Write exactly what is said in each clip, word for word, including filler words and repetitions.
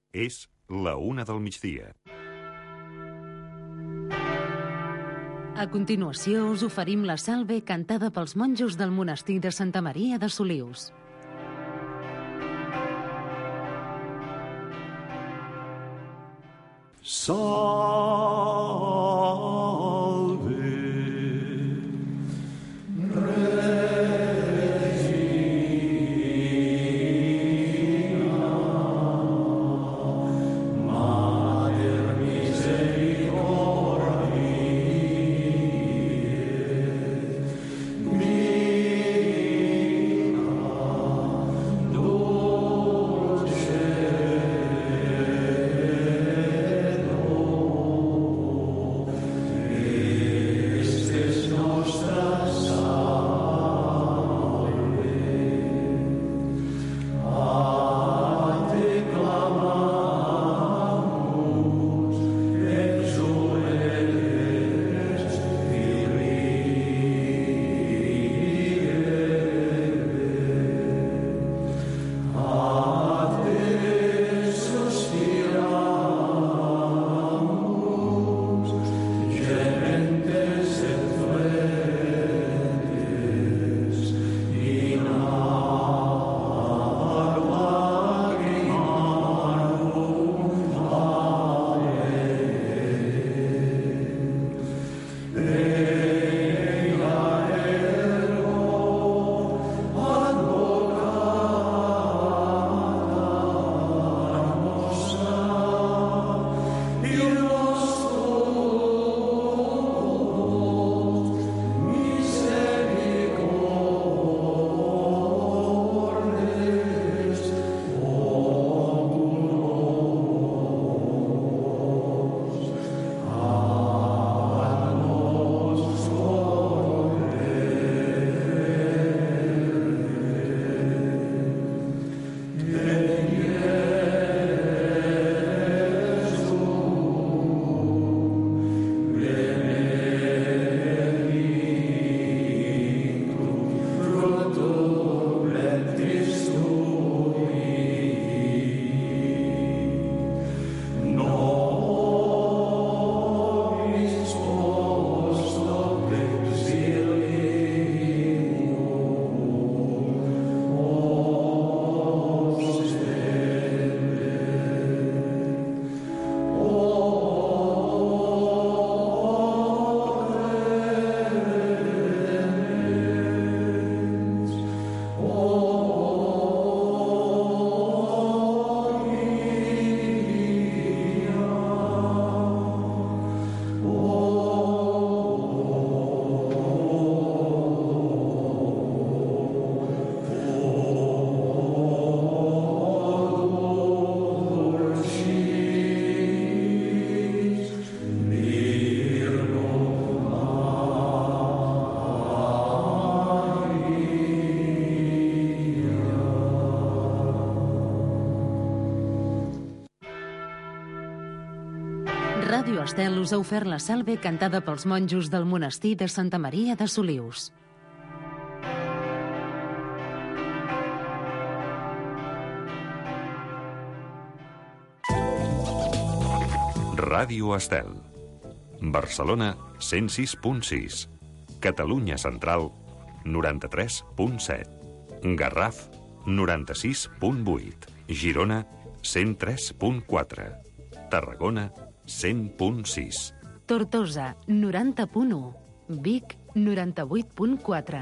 És la una del migdia. A continuació us oferim la salve cantada pels monjos del monestir de Santa Maria de Solius. Salve Ràdio Estel us ha ofert la salve cantada pels monjos del monestir de Santa Maria de Solius. Ràdio Estel. Barcelona, cent sis punt sis. Catalunya Central, noranta-tres punt set. Garraf, noranta-sis punt vuit. Girona, cent tres punt quatre. Tarragona, cent punt sis. Tortosa, noranta punt u. Vic, noranta-vuit punt quatre.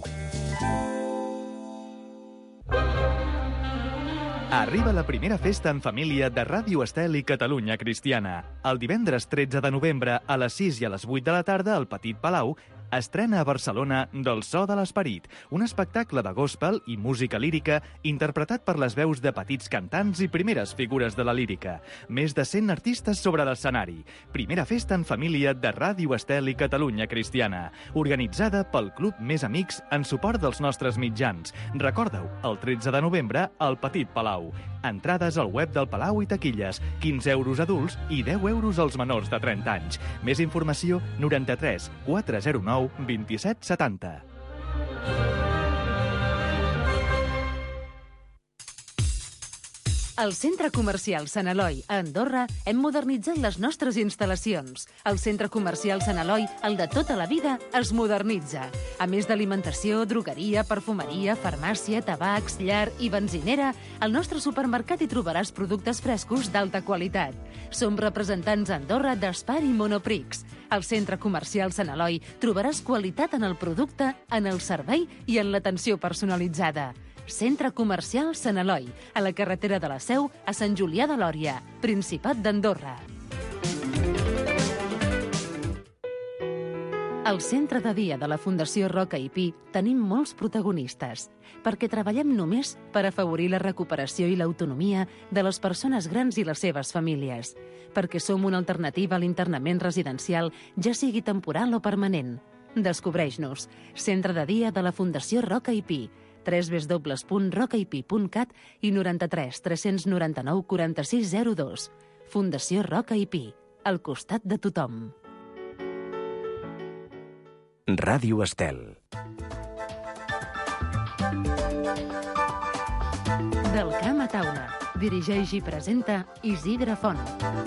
Arriba la primera festa en família de Ràdio Estel i Catalunya Cristiana. El divendres tretze de novembre a les sis i a les vuit de la tarda al Petit Palau estrena a Barcelona Del so de l'esperit, un espectacle de gospel i música lírica interpretat per les veus de petits cantants i primeres figures de la lírica. Més de cent artistes sobre l'escenari. Primera festa en família de Ràdio Estel i Catalunya Cristiana, organitzada pel Club Més Amics en suport dels nostres mitjans. Recorda-ho, el tretze de novembre al Petit Palau. Entrades al web del Palau i taquilles, quinze euros adults i deu euros als menors de trenta anys. Més informació, noranta-tres quatre zero nou vint-i-set setanta. Al Centre Comercial Sant Eloi, a Andorra, hem modernitzat les nostres instal·lacions. El Centre Comercial Sant Eloi, el de tota la vida, es modernitza. A més d'alimentació, drogueria, perfumeria, farmàcia, tabacs, llar i benzinera, al nostre supermercat hi trobaràs productes frescos d'alta qualitat. Som representants a Andorra d'Espar i Monoprix. Al Centre Comercial Sant Eloi trobaràs qualitat en el producte, en el servei i en l'atenció personalitzada. Centre Comercial Sant Eloi, a la carretera de la Seu, a Sant Julià de Lòria, Principat d'Andorra. Al centre de dia de la Fundació Roca i Pi tenim molts protagonistes, perquè treballem només per afavorir la recuperació i l'autonomia de les persones grans i les seves famílies, perquè som una alternativa a l'internament residencial, ja sigui temporal o permanent. Descobreix-nos. Centre de dia de la Fundació Roca i Pi, w w w punt roca i pi punt cat i noranta-tres tres noranta-nou quaranta-sis zero dos. Fundació Roca i Pi, al costat de tothom. Ràdio Estel. Del camp a taula. Dirigeix i presenta Isidre Font.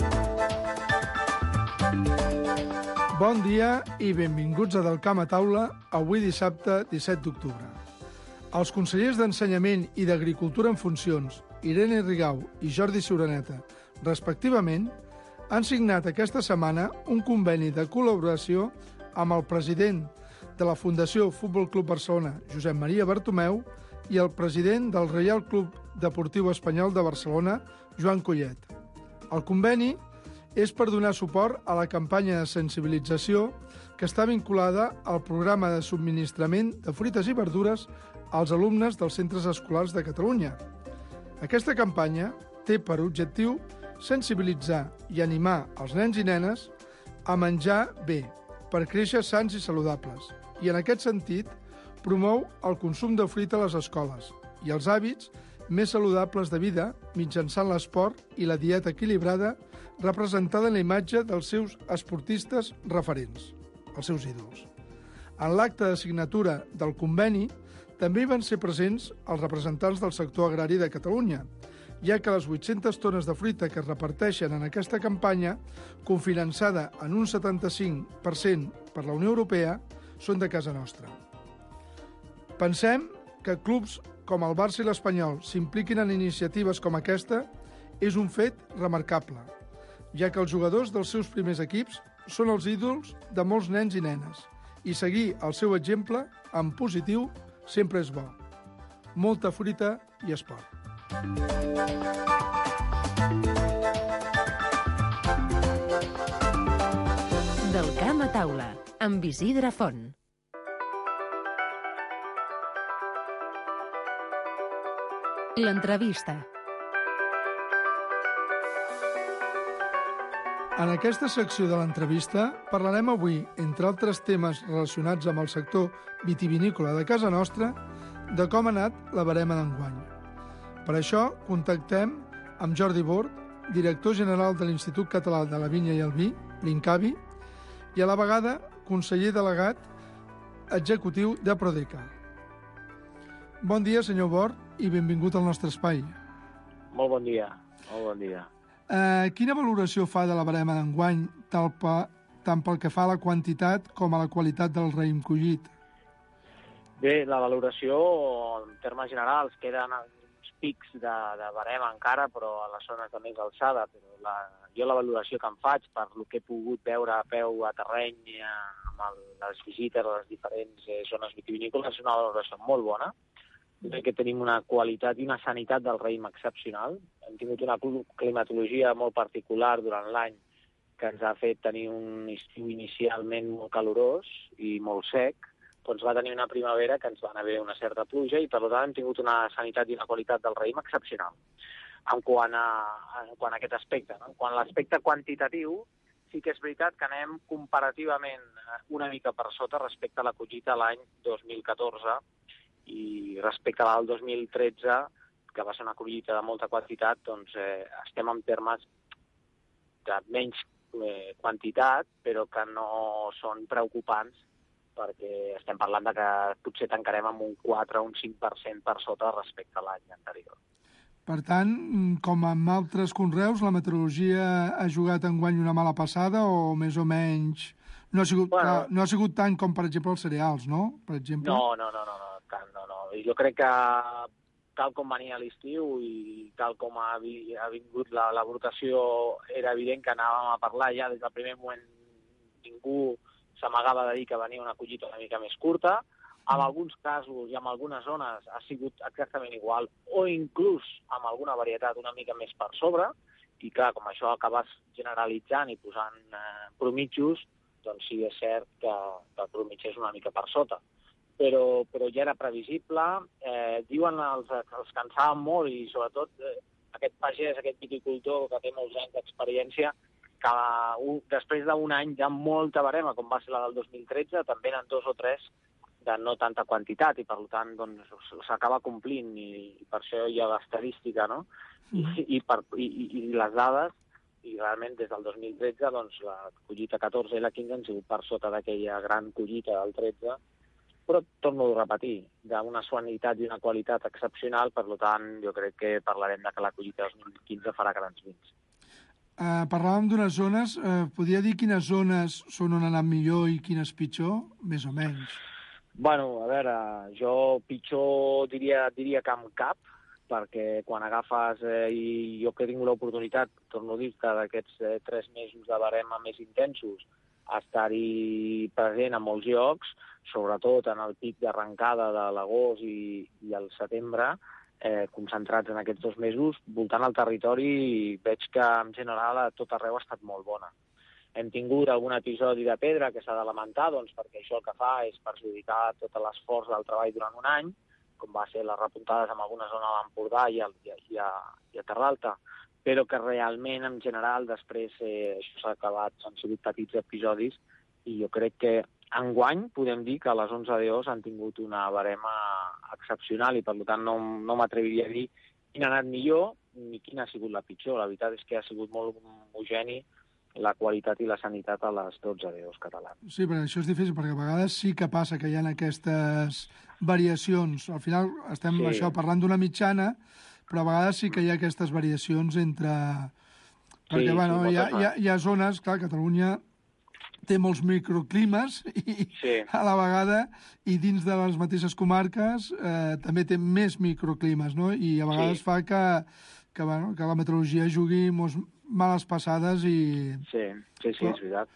Bon dia i benvinguts a Del camp a taula, avui dissabte disset d'octubre. Els consellers d'Ensenyament i d'Agricultura en funcions, Irene Rigau i Jordi Siuraneta, respectivament, han signat aquesta setmana un conveni de col·laboració amb el president de la Fundació Futbol Club Barcelona, Josep Maria Bartomeu, i el president del Reial Club Deportiu Espanyol de Barcelona, Joan Collet. El conveni és per donar suport a la campanya de sensibilització que està vinculada al programa de subministrament de fruites i verdures als alumnes dels centres escolars de Catalunya. Aquesta campanya té per objectiu sensibilitzar i animar els nens i nenes a menjar bé, per créixer sants i saludables, i en aquest sentit promou el consum de fruita a les escoles i els hàbits més saludables de vida mitjançant l'esport i la dieta equilibrada representada en la imatge dels seus esportistes referents, els seus ídols. En l'acte de signatura del conveni també hi van ser presents els representants del sector agrari de Catalunya, ja que les vuit-centes tones de fruita que es reparteixen en aquesta campanya, cofinançada en un setanta-cinc per cent per la Unió Europea, són de casa nostra. Pensem que clubs com el Barça i l'Espanyol s'impliquin en iniciatives com aquesta és un fet remarcable, ja que els jugadors dels seus primers equips són els ídols de molts nens i nenes, i seguir el seu exemple en positiu sempre és bo. Molta fruita i esport. Del camp a taula, amb Isidre Font. L'entrevista. En aquesta secció de l'entrevista parlarem avui, entre altres temes relacionats amb el sector vitivinícola de casa nostra, de com ha anat la barema d'enguany. Per això contactem amb Jordi Bord, director general de l'Institut Català de la Vinya i el Vi, l'INCAVI, i a la vegada conseller delegat executiu de Prodeca. Bon dia, senyor Bord, i benvingut al nostre espai. Molt bon dia, molt bon dia. Eh, quina valoració fa de la barema d'enguany, tant pel que fa a la quantitat com a la qualitat del raïm collit? Bé, la valoració, en termes generals, queden uns pics de, de barema encara, però a les zones de més alçada. Però la, jo la valoració que em faig, per el que he pogut veure a peu a terreny, amb el, les visites a les diferents eh, zones vitivinícoles, és una valoració molt bona. Crec que tenim una qualitat i una sanitat del raïm excepcional. Hem tingut una climatologia molt particular durant l'any que ens ha fet tenir un estiu inicialment molt calorós i molt sec, però ens va tenir una primavera que ens va haver una certa pluja i per tant hem tingut una sanitat i una qualitat del raïm excepcional en quant a, en quant a aquest aspecte. No? En quant a l'aspecte quantitatiu, sí que és veritat que anem comparativament una mica per sota respecte a la collita l'any dos mil catorze, i respecte al dos mil tretze, que va ser una collita de molta quantitat, doncs eh, estem en termes de menys eh, quantitat, però que no són preocupants, perquè estem parlant de que potser tancarem amb un quatre o un cinc per cent per sota respecte a l'any anterior. Per tant, com amb altres conreus, la meteorologia ha jugat enguany una mala passada o més o menys... No ha sigut, bueno, uh, no ha sigut tant com, per exemple, els cereals, no? Per exemple. No, no, no, no, no, tant, no, no. Jo crec que tal com venia l'estiu i tal com ha, vi, ha vingut la, la brotació, era evident que anàvem a parlar ja des del primer moment. Ningú s'amagava de dir que venia una collita una mica més curta. En alguns casos i en algunes zones ha sigut exactament igual, o inclús amb alguna varietat una mica més per sobre, i clar, com això acabes generalitzant i posant eh, promitjos, doncs sí, és cert que, que el promig és una mica per sota. Però, però ja era previsible. Eh, diuen els, els que en saben molt, i sobretot eh, aquest pagès, aquest viticultor que té molts anys d'experiència, que un, després d'un any de molta barema, com va ser la del dos mil tretze, també eren dos o tres de no tanta quantitat, i per tant doncs, s'acaba complint, i, i per això hi ha l'estadística, no? I, i, per, i, i les dades, i realment des del dos mil tretze doncs, la collita catorze i la quinze han sigut per sota d'aquella gran collita del tretze, però torno a repetir, d'una suanitat i una qualitat excepcional, per tant jo crec que parlarem de que la collita dos mil quinze farà grans vins. Uh, parlàvem d'unes zones, uh, podia dir quines zones són on ha anat millor i quines pitjor, més o menys? Bueno, a veure, jo pitjor diria, diria que amb cap, perquè quan agafes, eh, i jo que he tingut l'oportunitat, torno a dir que d'aquests eh, tres mesos de barema més intensos, estar-hi present a molts llocs, sobretot en el pic d'arrencada de l'agost i, i el setembre, eh, concentrats en aquests dos mesos, voltant el territori, veig que en general a tot arreu ha estat molt bona. Hem tingut algun episodi de pedra que s'ha de lamentar, doncs, perquè això el que fa és perjudicar tot l'esforç del treball durant un any, com va ser les repuntades en alguna zona de l'Empordà i, i, i, a, i a Terra Alta, però que realment, en general, després eh, això s'ha acabat, s'han sigut petits episodis, i jo crec que enguany podem dir que les onze D Os han tingut una barema excepcional, i per tant no, no m'atreviria a dir quina ha anat millor ni quina ha sigut la pitjor. La veritat és que ha sigut molt homogeni la qualitat i la sanitat a les dotze D Os catalanes. Sí, però això és difícil, perquè a vegades sí que passa que hi ha aquestes variacions. Al final estem sí. això parlant d'una mitjana, però a vegades sí que hi ha aquestes variacions entre... Perquè, sí, bueno, sí, hi, ha, hi, ha, hi ha zones, clar, Catalunya té molts microclimes i sí. a la vegada, i dins de les mateixes comarques eh, també té més microclimes, no? I a vegades sí. fa que, que, bueno, que la meteorologia jugui molts males passades i... Sí, sí, sí, però, és veritat.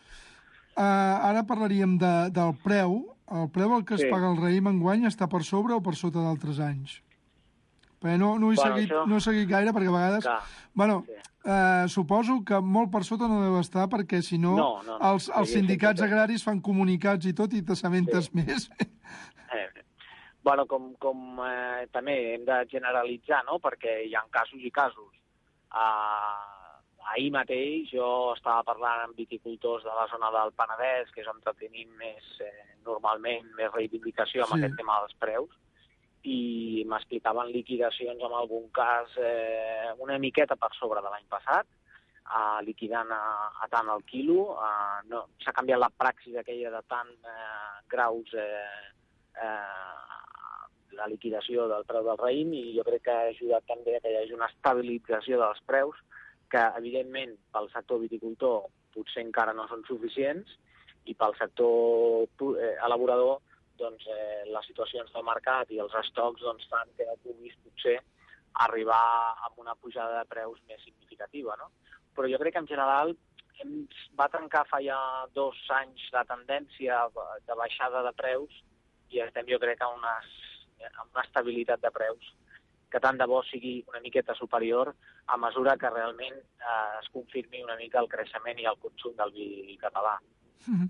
Uh, ara parlaríem de, del preu. El preu al que sí. es paga el raïm enguany està per sobre o per sota d'altres anys? Perquè no, no, he bueno, seguit, això... no he seguit gaire, perquè a vegades... Clar. Bueno, sí. uh, suposo que molt per sota no deu estar, perquè si no, no, no, no. els, els sindicats sí, agraris fan comunicats i tot i t'assabentes sí. més. Eh, bueno, com, com eh, també hem de generalitzar, no?, perquè hi ha casos i casos. Uh, ahir mateix jo estava parlant amb viticultors de la zona del Penedès, que és on tenim més, eh, normalment més reivindicació amb sí. aquest tema dels preus, i m'explicaven liquidacions en algun cas eh, una miqueta per sobre de l'any passat, eh, liquidant a, a tant el quilo. Eh, no, s'ha canviat la praxis aquella de tant eh, graus eh, eh, la liquidació del preu del raïm, i jo crec que ha ajudat també a que hi hagi una estabilització dels preus, que evidentment pel sector viticultor potser encara no són suficients, i pel sector eh, elaborador doncs, eh, les situacions del mercat i els estocs doncs, fan que no puguis potser arribar a una pujada de preus més significativa, no? Però jo crec que en general hem, va trencar fa ja dos anys la tendència de baixada de preus, i estem jo crec a una, a una estabilitat de preus que tant de bo sigui una miqueta superior a mesura que realment eh, es confirmi una mica el creixement i el consum del vi català. Uh,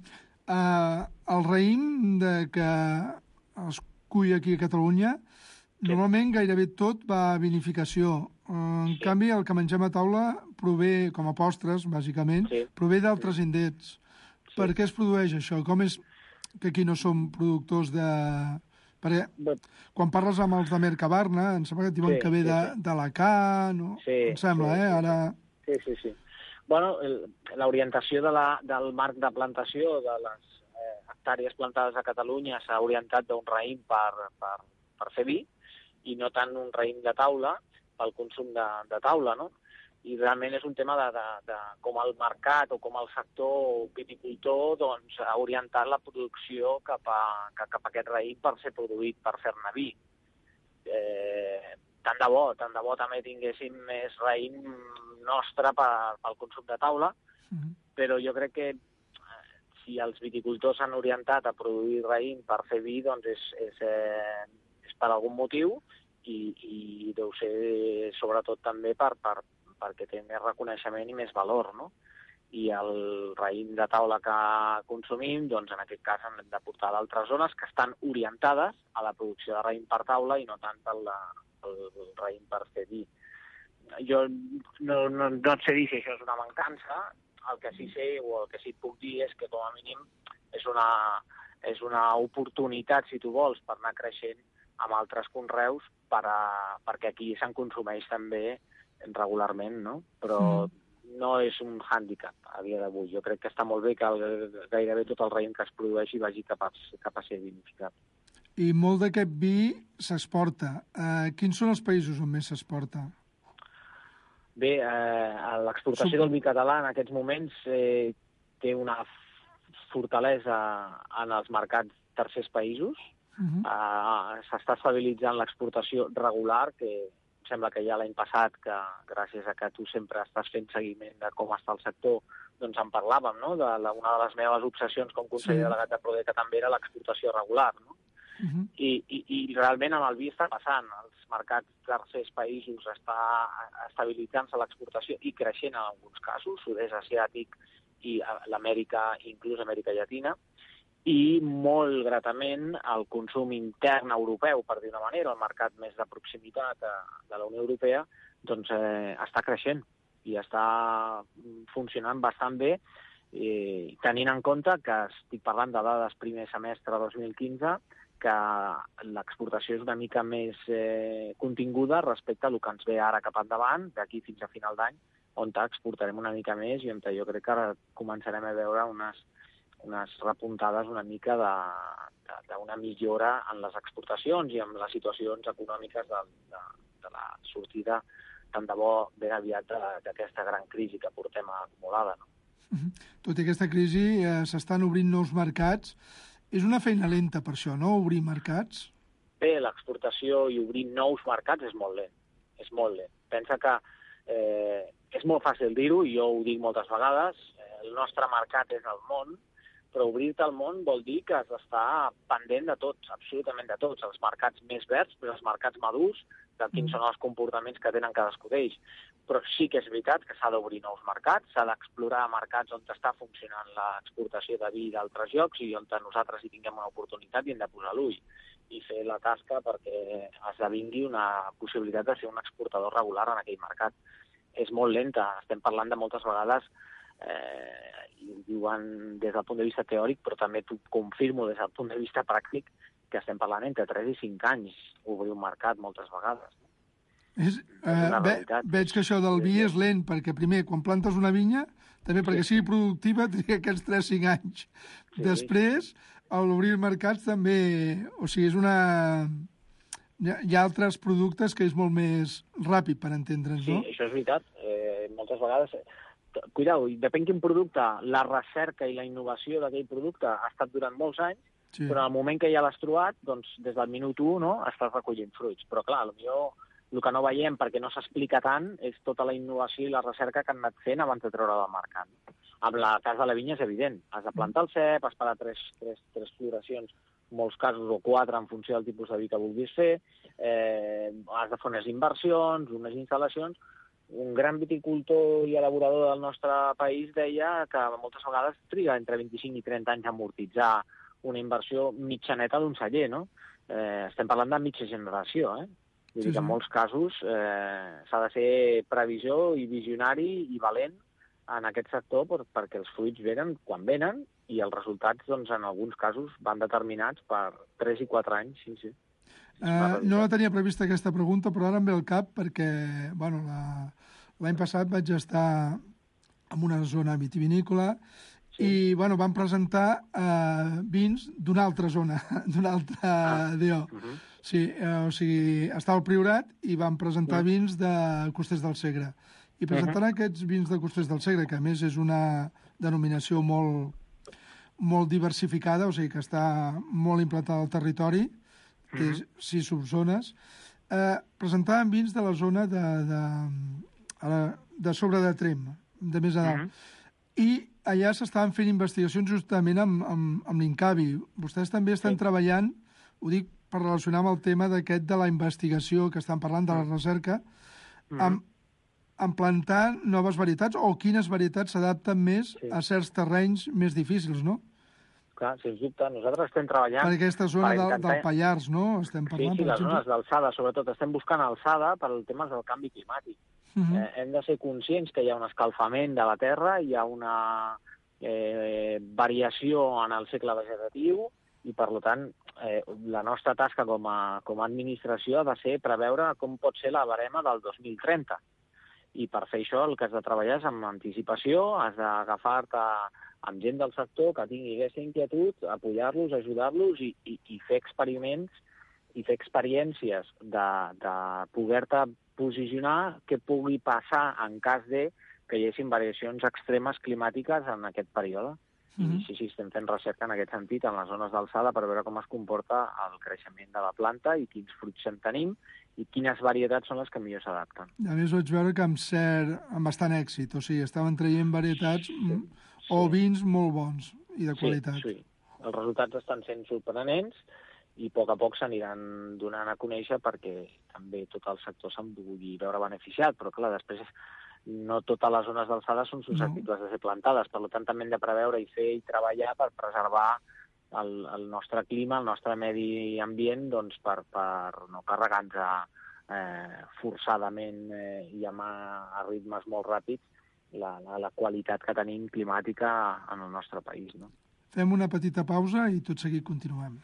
el raïm de que es cull aquí a Catalunya, sí. normalment gairebé tot va a vinificació. Uh, en sí. canvi, el que mengem a taula prové, com a postres, bàsicament, sí. prové d'altres sí. indrets. Sí. Per què es produeix això? Com és que aquí no som productors de... Perquè quan parles amb els de Mercabarna, em sembla que et diuen sí, que ve sí, de, sí. d'Alacant, no? Sí, em sembla, sí, eh? Sí, Ara... sí, sí, sí. Bueno, l'orientació de la, del marc de plantació de les eh, hectàrees plantades a Catalunya s'ha orientat d'un raïm per, per, per fer vi, i no tant un raïm de taula, pel consum de, de taula, no? I realment és un tema de, de, de com el mercat o com el sector viticultor doncs, ha orientat la producció cap a, cap a aquest raïm per ser produït, per fer-ne vi. Eh, tant de bo, tant de bo també tinguéssim més raïm nostre pel consum de taula, mm-hmm. però jo crec que si els viticultors s'han orientat a produir raïm per fer vi, doncs és, és, eh, és per algun motiu i, i deu ser sobretot també per, per, perquè té més reconeixement i més valor, no? I el raïm de taula que consumim, doncs en aquest cas hem de portar d'altres zones que estan orientades a la producció de raïm per taula i no tant el, el, el raïm per fer vi. Jo no, no, no et sé dir si això és una mancança, el que sí sé o el que sí et puc dir és que com a mínim és una, és una oportunitat, si tu vols, per anar creixent amb altres conreus per a, perquè aquí se'n consumeix també regularment, no? Però mm. no és un hàndicap a dia d'avui. Jo crec que està molt bé que el, gairebé tot el raïm que es produeixi vagi cap a, cap a ser vinificat. I molt d'aquest vi s'exporta. Uh, quins són els països on més s'exporta? Bé, eh, l'exportació del vi català en aquests moments eh, té una fortalesa en els mercats tercers països. Uh-huh. Eh, s'està estabilitzant l'exportació regular, que sembla que ja l'any passat, que gràcies a que tu sempre estàs fent seguiment de com està el sector, doncs en parlàvem, no? De la, una de les meves obsessions com conseller sí. delegat de Prodeca també era l'exportació regular, no? Uh-huh. I, i, I realment amb el vi està passant. Els mercats tercers països està estabilitzant-se l'exportació i creixent en alguns casos, sud-est asiàtic i l'Amèrica, inclús Amèrica Llatina, i molt gratament el consum intern europeu, per dir una manera, el mercat més de proximitat de, de la Unió Europea, doncs eh, està creixent i està funcionant bastant bé, eh, tenint en compte que estic parlant de dades primer semestre dos mil quinze, que l'exportació és una mica més eh, continguda respecte a el que ens ve ara cap endavant, d'aquí fins a final d'any, on exportarem una mica més i on jo crec que ara començarem a veure unes unes repuntades una mica d'una millora en les exportacions i en les situacions econòmiques de, de, de la sortida, tant de bo ben aviat d'aquesta gran crisi que portem acumulada. No? Uh-huh. Tot i aquesta crisi eh, s'estan obrint nous mercats. És una feina lenta per això, no?, obrir mercats? Bé, l'exportació i obrir nous mercats és molt lent. És molt lent. Pensa que eh, és molt fàcil dir-ho, i jo ho dic moltes vegades, eh, el nostre mercat és el món, però obrir-te al món vol dir que has d'estar pendent de tots, absolutament de tots, els mercats més verds, però els mercats madurs, de quins mm. són els comportaments que tenen cadascú d'ells. Però sí que és veritat que s'ha d'obrir nous mercats, s'ha d'explorar mercats on està funcionant l'exportació de vi d'altres llocs i on nosaltres hi tinguem una oportunitat i hem de posar l'ull i fer la tasca perquè esdevingui una possibilitat de ser un exportador regular en aquell mercat. És molt lenta, estem parlant de moltes vegades eh, i ho diuen des del punt de vista teòric, però també t'ho confirmo des del punt de vista pràctic, que estem parlant entre tres i cinc anys obrir un mercat moltes vegades. És, eh, ve, veig que això del vi és lent, perquè primer, quan plantes una vinya, també perquè sigui productiva, triga aquests tres o cinc anys. Sí. Després, a l'obrir mercats també... O sigui, és una... Hi ha altres productes que és molt més ràpid per entendre'ns, no? Sí, això és veritat. Eh, moltes vegades... Cuidao, depèn quin producte, la recerca i la innovació d'aquell producte ha estat durant molts anys, sí. Però al moment que ja l'has trobat, doncs des del minut u, no?, estàs recollint fruits. Però clar, potser el que no veiem perquè no s'explica tant és tota la innovació i la recerca que han anat fent abans de treure del mercat. En el cas de la vinya és evident. Has de plantar el cep, has parat tres, tres, tres floracions, en molts casos, o quatre, en funció del tipus de vi que vulguis fer, eh, has de fer unes inversions, unes instal·lacions. Un gran viticultor i elaborador del nostre país deia que moltes vegades triga entre vint-i-cinc i trenta anys a amortitzar una inversió mitjaneta d'un celler, no? Eh, estem parlant de mitja generació, eh? Vull dir que en molts casos eh, s'ha de ser previsió i visionari i valent en aquest sector per, perquè els fruits venen quan venen i els resultats, doncs, en alguns casos van determinats per tres i quatre anys, sí, sí. Uh, no la tenia prevista aquesta pregunta, però ara em ve al cap perquè bueno, l'any passat vaig estar en una zona vitivinícola Sí. I, bueno, van presentar eh, vins d'una altra zona, d'una altra Ah. D O. Uh -huh. Sí, eh, o sigui, estava al Priorat i van presentar Mm. vins de Costers del Segre. I presentant uh -huh. aquests vins de Costers del Segre, que a més és una denominació molt, molt diversificada, o sigui que està molt implantada al territori, té uh -huh. sis subzones, eh, presentaven vins de la zona de, de, de sobre de Trem, de més a dalt. Uh -huh. I allà s'estaven fent investigacions justament amb, amb, amb l'Incavi. Vostès també estan sí. treballant, ho dic per relacionar amb el tema d'aquest de la investigació que estan parlant, de la recerca, mm. amb, amb plantar noves varietats, o quines varietats s'adapten més sí. a certs terrenys més difícils, no? Clar, sens dubte. Nosaltres estem treballant... Per aquesta zona per del, intentar... del Pallars, no? Estem parlant, sí, sí, per les exemple. zones d'alçada, sobretot. Estem buscant alçada per al tema del canvi climàtic. Uh -huh. eh, hem de ser conscients que hi ha un escalfament de la Terra, hi ha una eh, variació en el cicle vegetatiu, i, per tant, eh, la nostra tasca com a, com a administració ha de ser preveure com pot ser la barema del dos mil trenta. I per fer això el que has de treballar és amb anticipació, has d'agafar-te amb gent del sector que tingui aquesta inquietud, apoyar-los, ajudar-los i, i, i fer experiments i fer experiències de, de poder-te posicionar què pugui passar en cas de que hi haguessin variacions extremes climàtiques en aquest període. Mm-hmm. I sí, sí, estem fent recerca en aquest sentit, en les zones d'alçada, per veure com es comporta el creixement de la planta i quins fruits en tenim i quines varietats són les que millor s'adapten. A més, vaig veure que amb, cert, amb bastant èxit, o sigui, estaven traient varietats sí, o sí. vins molt bons i de qualitat. Sí, sí. Els resultats estan sent sorprenents i a poc a poc s'aniran donant a conèixer perquè també tot el sector se'n vulgui veure beneficiat, però clar, després no totes les zones d'alçada són susceptibles no. de ser plantades, per tant també hem de preveure i fer i treballar per preservar el, el nostre clima, el nostre medi ambient, doncs per, per no carregar-nos eh, forçadament eh, i amb a, a ritmes molt ràpids la, la, la qualitat que tenim climàtica en el nostre país. No? Fem una petita pausa i tot seguit continuem.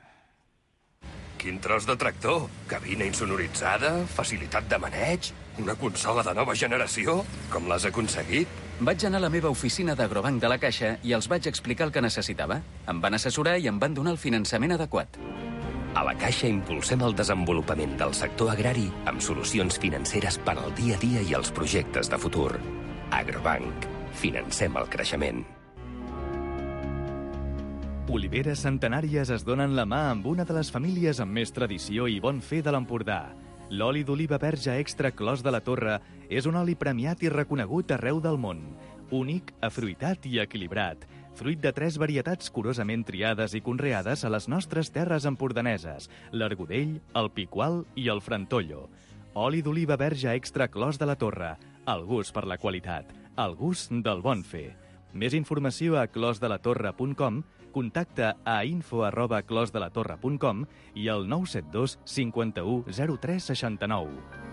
Quin tros de tractor! Cabina insonoritzada, facilitat de maneig, una consola de nova generació. Com l'has aconseguit? Vaig anar a la meva oficina d'Agrobanc de la Caixa i els vaig explicar el que necessitava. Em van assessorar i em van donar el finançament adequat. A la Caixa impulsem el desenvolupament del sector agrari amb solucions financeres per al dia a dia i els projectes de futur. Agrobanc. Financem el creixement. Oliveres centenàries es donen la mà amb una de les famílies amb més tradició i bon fer de l'Empordà. L'oli d'oliva verge extra Clos de la Torre és un oli premiat i reconegut arreu del món. Únic, afruitat i equilibrat. Fruit de tres varietats curosament triades i conreades a les nostres terres empordaneses: l'Argudell, el Picual i el Frantollo. Oli d'oliva verge extra Clos de la Torre. El gust per la qualitat. El gust del bon fer. Més informació a clos de la torre punt com, contacta a info arroba clos de la torre punt com i al nou set dos cinquanta-u zero tres seixanta-nou.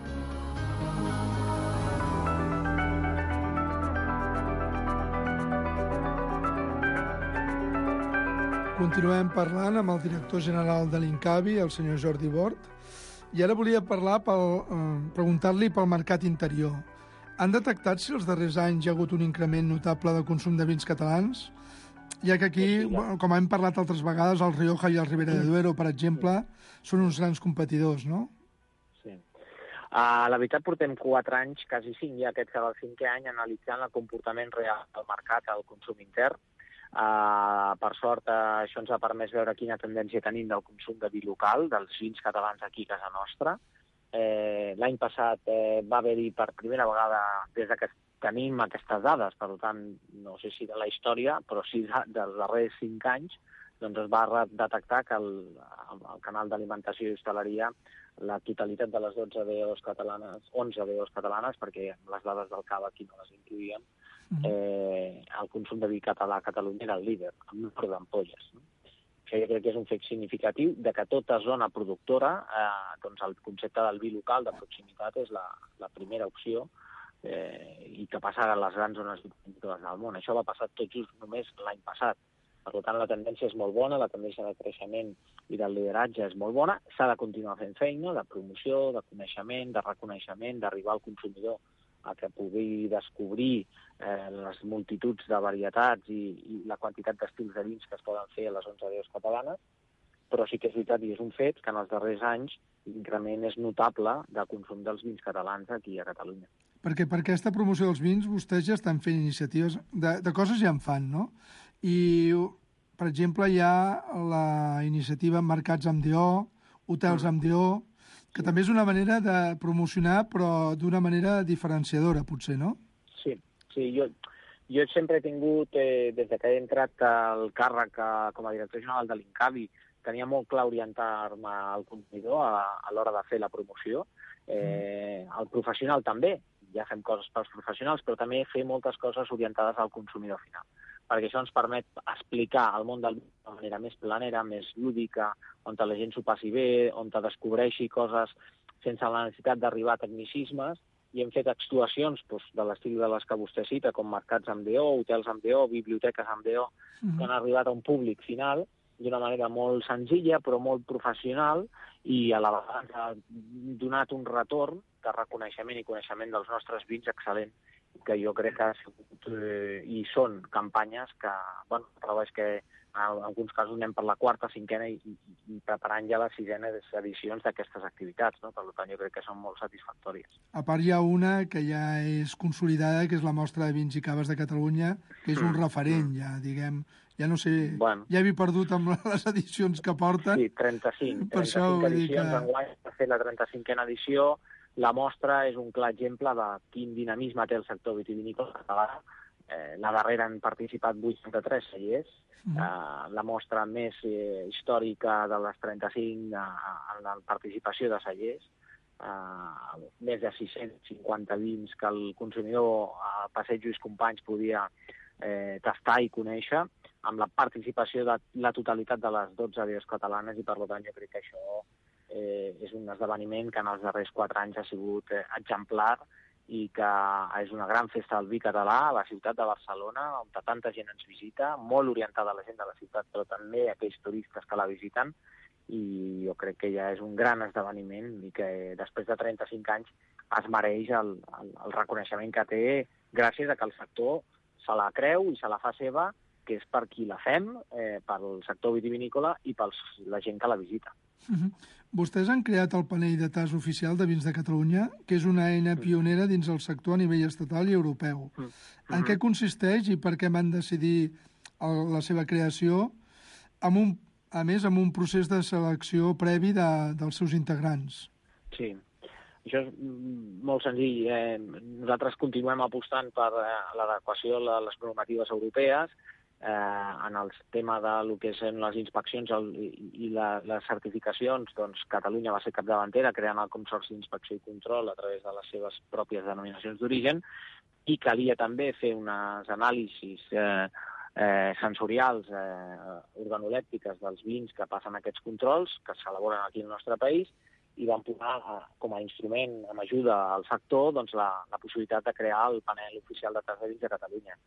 Continuem parlant amb el director general de l'Incavi, el senyor Jordi Bort, i ara volia parlar pel, eh, preguntar-li pel mercat interior. Han detectat si els darrers anys hi ha hagut un increment notable de consum de vins catalans? Ja que aquí, bueno, com hem parlat altres vegades, el Rioja i el Ribera de Duero, per exemple, són uns grans competidors, no? Sí. Uh, la veritat, portem quatre anys, quasi cinc, ja aquest serà el cinquè any, analitzant el comportament real del mercat, el consum intern. Uh, per sort, uh, això ens ha permès veure quina tendència tenim del consum de vi local, dels vins catalans aquí a casa nostra. Eh, L'any passat eh, va haver-hi per primera vegada des que tenim aquestes dades, per tant, no sé si de la història, però sí de, dels darrers cinc anys, doncs es va detectar que el, el canal d'alimentació i hostaleria, la totalitat de les dotze B Os catalanes, onze B Os catalanes, perquè les dades del Cava aquí no les incloïem, eh, el consum de vi català a Catalunya era el líder, amb número d'ampolles, no? Això jo crec que és un fet significatiu de que tota zona productora, eh, doncs el concepte del vi local, de proximitat, és la, la primera opció eh, i que passa a les grans zones productores del món. Això va passar tot just només l'any passat. Per tant, la tendència és molt bona, la tendència de creixement i del lideratge és molt bona. S'ha de continuar fent feina de promoció, de coneixement, de reconeixement, d'arribar al consumidor a que pugui descobrir eh, les multituds de varietats i, i la quantitat d'estils de vins que es poden fer a les onze adeus catalanes, però sí que és veritat i és un fet que en els darrers anys l'increment és notable de consum dels vins catalans aquí a Catalunya. Perquè per aquesta promoció dels vins vostès ja estan fent iniciatives, de, de coses ja en fan, no? I, per exemple, hi ha la iniciativa Mercats amb D O, Hotels amb D O, que també és una manera de promocionar, però d'una manera diferenciadora, potser, no? Sí, sí, jo, jo sempre he tingut, eh, des que he entrat al càrrec a, com a director general de l'Incavi, tenia molt clar orientar-me al consumidor a, a l'hora de fer la promoció. Eh, el professional també, ja fem coses pels professionals, però també fer moltes coses orientades al consumidor final, perquè això ens permet explicar el món del vi de manera més planera, més lúdica, on la gent s'ho passi bé, on te descobreixi coses sense la necessitat d'arribar a tecnicismes, i hem fet actuacions doncs, de l'estil de les que vostè cita, com mercats amb D O, hotels amb D O, biblioteques amb D O, mm-hmm. que han arribat a un públic final d'una manera molt senzilla, però molt professional, i a la vegada ha donat un retorn de reconeixement i coneixement dels nostres vins excel·lent, que jo crec que ha sigut, eh, i són campanyes que, bueno, però és que en alguns casos anem per la quarta, cinquena i, i, i preparant ja les sisenes edicions d'aquestes activitats, no? Per tant, jo crec que són molt satisfactòries. A part hi ha una que ja és consolidada, que és la Mostra de Vins i Caves de Catalunya, que és un mm. referent, ja, diguem, ja no sé, bueno, ja havia perdut amb les edicions que porten. Sí, trenta-cinc, per trenta-cinc això, edicions que... enguany per fer la trenta-cinquena edició. La mostra és un clar exemple de quin dinamisme té el sector vitivinícola català. Eh, la darrera han participat vuitanta-tres cellers, mm. eh, la mostra més eh, històrica de les trenta-cinc eh, en la participació de cellers, eh, més de sis-cents cinquanta vins que el consumidor a Passeig Lluís Companys podia eh, tastar i conèixer, amb la participació de la totalitat de les dotze adeus catalanes, i per tant jo crec que això eh, és un esdeveniment que en els darrers quatre anys ha sigut eh, exemplar, i que és una gran festa del vi català a la ciutat de Barcelona, on tanta gent ens visita, molt orientada a la gent de la ciutat, però també a aquells turistes que la visiten, i jo crec que ja és un gran esdeveniment i que després de trenta-cinc anys es mereix el, el, el reconeixement que té gràcies a que el sector se la creu i se la fa seva, que és per qui la fem, eh, pel sector vitivinícola i per la gent que la visita. Uh-huh. Vostès han creat el panell de tas oficial de vins de Catalunya, que és una eina pionera dins el sector a nivell estatal i europeu. Uh-huh. En què consisteix i per què van decidir el, la seva creació, amb un, a més, amb un procés de selecció previ de, dels seus integrants? Sí, això és molt senzill. Eh, nosaltres continuem apostant per eh, l'adequació a les normatives europees, Eh, en el tema de lo que són les inspeccions el, i, i la, les certificacions. Doncs Catalunya va ser capdavantera creant el Consorci d'Inspecció i Control a través de les seves pròpies denominacions d'origen, i calia també fer unes anàlisis eh, eh, sensorials, eh, organolèptiques dels vins que passen aquests controls, que s'elaboren aquí al nostre país, i van posar eh, com a instrument, amb ajuda al sector, doncs, la, la possibilitat de crear el panel oficial de tas de vins de Catalunya.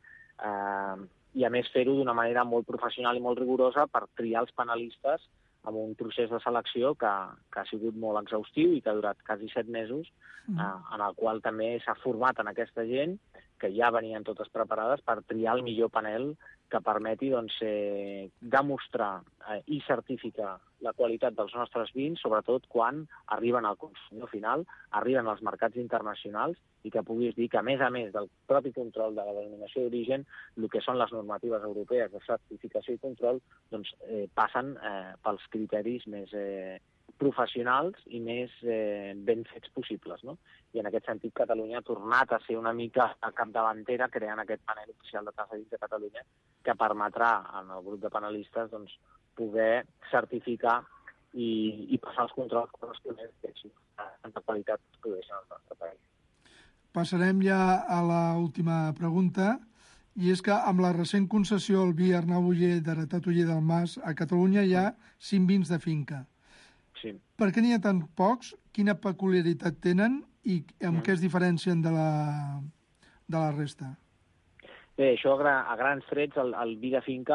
Eh, i a més fer-ho d'una manera molt professional i molt rigorosa per triar els panelistes amb un procés de selecció que, que ha sigut molt exhaustiu i que ha durat quasi set mesos, mm. eh, en el qual també s'ha format en aquesta gent, que ja venien totes preparades per triar el millor panel que permeti doncs, eh, demostrar eh, i certificar la qualitat dels nostres vins, sobretot quan arriben al consumidor final, arriben als mercats internacionals, i que puguis dir que, a més a més del propi control de la denominació d'origen, el que són les normatives europees de certificació i control, doncs, eh, passen eh, pels criteris més eh, professionals i més eh, ben fets possibles, no? I en aquest sentit Catalunya ha tornat a ser una mica capdavantera creant aquest panel oficial de tas de vins de Catalunya, que permetrà al grup de panelistes doncs, poder certificar i, i passar els controls corresponents que en la qualitat que produeixen al nostre país. Passarem ja a l'última pregunta, i és que amb la recent concessió al vi Arnau Oller d'Heretat Oller del Mas, a Catalunya hi ha cinc vins de finca. Sí. Per què n'hi ha tan pocs? Quina peculiaritat tenen i amb mm. què es diferencien de la, de la resta? Bé, això a, a grans trets, el, el vi de finca,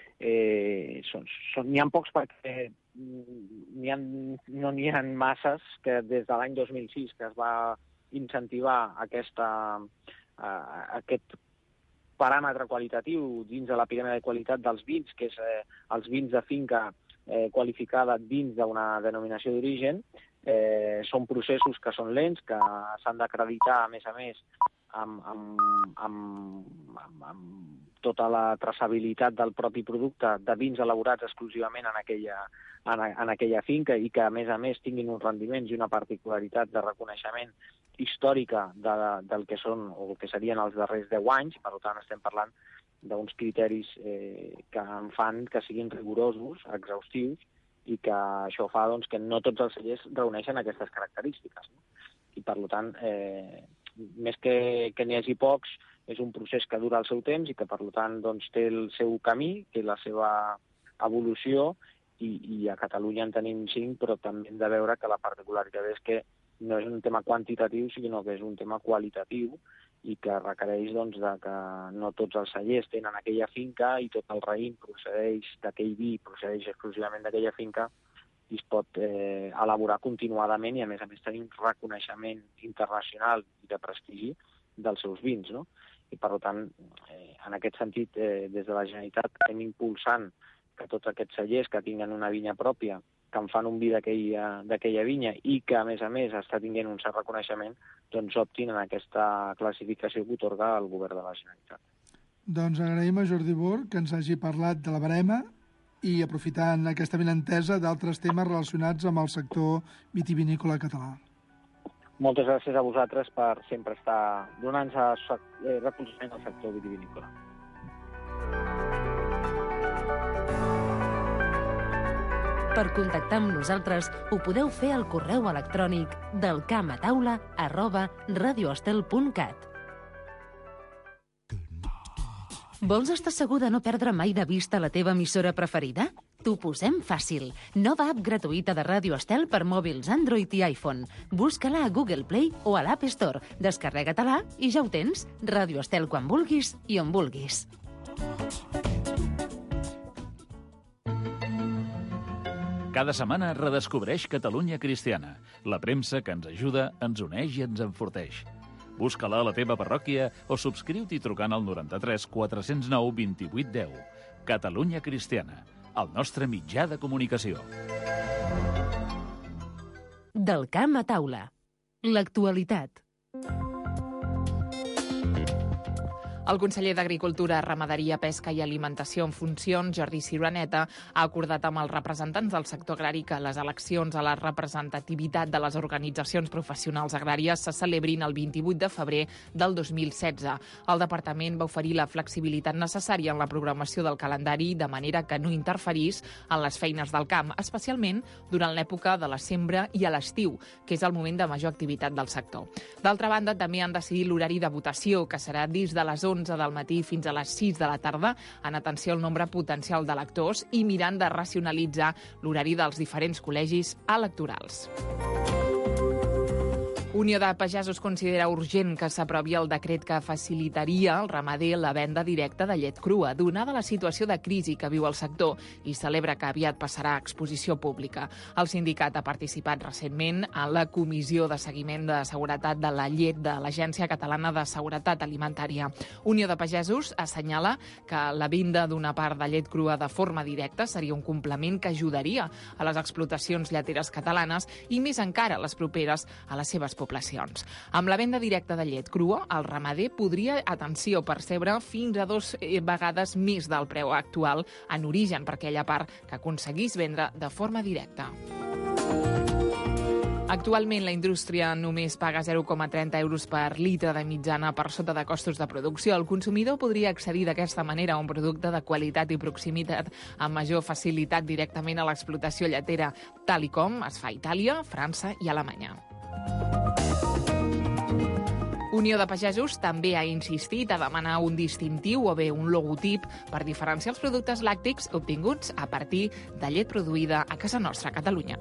eh, són, són, n'hi ha pocs perquè n'hi ha, no n'hi ha masses, que des de l'any dos mil sis, que es va incentivar aquesta, uh, aquest paràmetre qualitatiu dins de la piràmide de qualitat dels vins, que és eh, els vins de finca eh, qualificada dins d'una denominació d'origen. Eh, són processos que són lents, que s'han d'acreditar, a més a més, amb, amb, amb, amb, amb tota la traçabilitat del propi producte de vins elaborats exclusivament en aquella, en, en aquella finca i que, a més a més, tinguin uns rendiments i una particularitat de reconeixement històrica de, del que són o que serien els darrers deu anys. Per tant, estem parlant d'uns criteris eh, que en fan que siguin rigorosos, exhaustius, i que això fa doncs, que no tots els cellers reuneixen aquestes característiques. No? I, per tant, eh, més que, que n'hi hagi pocs, és un procés que dura el seu temps i que, per tant, doncs, té el seu camí, té la seva evolució, i, i a Catalunya en tenim cinc, però també hem de veure que la particularitat és que no és un tema quantitatiu, sinó que és un tema qualitatiu i que requereix doncs, de que no tots els cellers tenen aquella finca i tot el raïm procedeix d'aquell vi, procedeix exclusivament d'aquella finca i es pot eh, elaborar continuadament i, a més a més, tenir un reconeixement internacional i de prestigi dels seus vins. No? I, per tant, eh, en aquest sentit, eh, des de la Generalitat estem impulsant que tots aquests cellers que tinguen una vinya pròpia, que en fan un vi d'aquella vinya i que, a més a més, està tinguent un cert reconeixement, doncs optin en aquesta classificació que otorga el govern de la Generalitat. Doncs agraïm a Jordi Bor que ens hagi parlat de la barema i, aprofitant aquesta benentesa, d'altres temes relacionats amb el sector vitivinícola català. Moltes gràcies a vosaltres per sempre estar donant-nos recolzament al sector vitivinícola. Per contactar amb nosaltres ho podeu fer al correu electrònic del camataula arroba radioestel punt cat. Vols estar segur de no perdre mai de vista la teva emissora preferida? T'ho posem fàcil. Nova app gratuïta de Ràdio Estel per mòbils Android i iPhone. Busca-la a Google Play o a l'App Store. Descarrega-te-la i ja ho tens. Ràdio Estel quan vulguis i on vulguis. Cada setmana redescobreix Catalunya Cristiana, la premsa que ens ajuda, ens uneix i ens enforteix. Busca-la a la teva parròquia o subscriu-t'hi trucant al noranta-tres quatre cents nou vint-i-vuit deu. Catalunya Cristiana, el nostre mitjà de comunicació. Del camp a taula. L'actualitat. El conseller d'Agricultura, Ramaderia, Pesca i Alimentació en funcions, Jordi Ciuraneta, ha acordat amb els representants del sector agrari que les eleccions a la representativitat de les organitzacions professionals agràries se celebrin el vint-i-vuit de febrer del dos mil setze. El departament va oferir la flexibilitat necessària en la programació del calendari de manera que no interferís en les feines del camp, especialment durant l'època de la sembra i a l'estiu, que és el moment de major activitat del sector. D'altra banda, també han decidit l'horari de votació, que serà des de les onze del matí fins a les sis de la tarda, en atenció al nombre potencial d'electors i mirant de racionalitzar l'horari dels diferents col·legis electorals. Unió de Pagesos considera urgent que s'aprovi el decret que facilitaria al ramader la venda directa de llet crua, donada la situació de crisi que viu el sector, i celebra que aviat passarà a exposició pública. El sindicat ha participat recentment en la Comissió de Seguiment de Seguretat de la Llet de l'Agència Catalana de Seguretat Alimentària. Unió de Pagesos assenyala que la venda d'una part de llet crua de forma directa seria un complement que ajudaria a les explotacions lleteres catalanes i més encara les properes a les seves poblacions. Amb la venda directa de llet crua, el ramader podria, atenció, percebre fins a dos vegades més del preu actual en origen per aquella part que aconseguís vendre de forma directa. Actualment, la indústria només paga zero coma trenta euros per litre de mitjana per sota de costos de producció. El consumidor podria accedir d'aquesta manera a un producte de qualitat i proximitat amb major facilitat directament a l'explotació lletera, tal i com es fa a Itàlia, França i Alemanya. Unió de Pagesos també ha insistit a demanar un distintiu o bé un logotip per diferenciar els productes làctics obtinguts a partir de llet produïda a casa nostra, a Catalunya.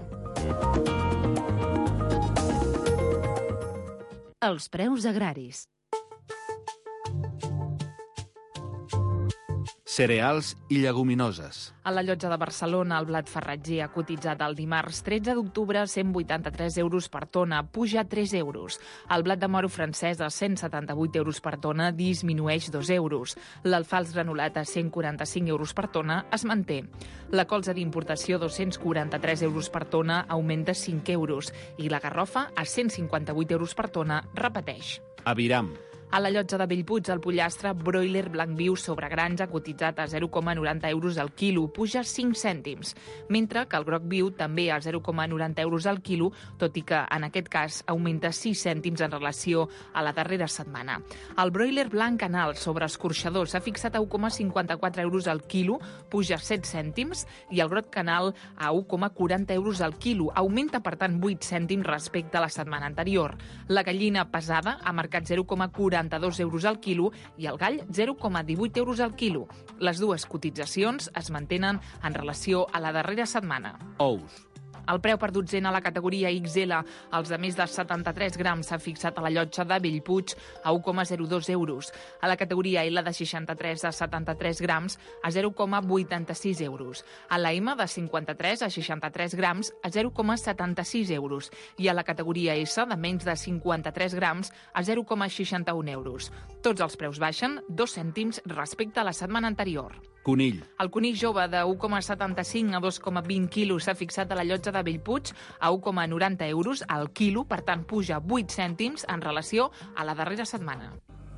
Els preus agraris. cereals i lleguminoses. A la Llotja de Barcelona, el blat farratger ha cotitzat el dimarts tretze d'octubre a cent vuitanta-tres euros per tona, puja tres euros. El blat de moro francès a cent setanta-vuit euros per tona disminueix dos euros. L'alfals granulat a cent quaranta-cinc euros per tona es manté. La colza d'importació dos-cents quaranta-tres euros per tona augmenta cinc euros i la garrofa a cent cinquanta-vuit euros per tona repeteix. Aviram. A la Llotja de Bellpuig, el pollastre broiler blanc viu sobre granja cotitzat a zero coma noranta euros al quilo, puja cinc cèntims, mentre que el groc viu també a zero coma noranta euros al quilo, tot i que en aquest cas augmenta sis cèntims en relació a la darrera setmana. El broiler blanc canal sobre escorxador s'ha fixat a u coma cinquanta-quatre euros al quilo, puja set cèntims, i el groc canal a u coma quaranta euros al quilo, augmenta per tant vuit cèntims respecte a la setmana anterior. La gallina pesada ha marcat zero coma quaranta-dos euros al quilo i el gall zero coma divuit euros al quilo. Les dues cotitzacions es mantenen en relació a la darrera setmana. Ous. El preu per dotzena a la categoria ics ele, els de més de setanta-tres grams, s'ha fixat a la Llotja de Bellpuig a u coma zero dos euros. A la categoria ele de seixanta-tres a setanta-tres grams a zero coma vuitanta-sis euros. A la eme de cinquanta-tres a seixanta-tres grams a zero coma setanta-sis euros. I a la categoria esse de menys de cinquanta-tres grams a zero coma seixanta-un euros. Tots els preus baixen dos cèntims respecte a la setmana anterior. Conill. El conill jove de u coma setanta-cinc a dos coma vint quilos s'ha fixat a la Llotja de Bellpuig a u coma noranta euros al quilo, per tant puja vuit cèntims en relació a la darrera setmana.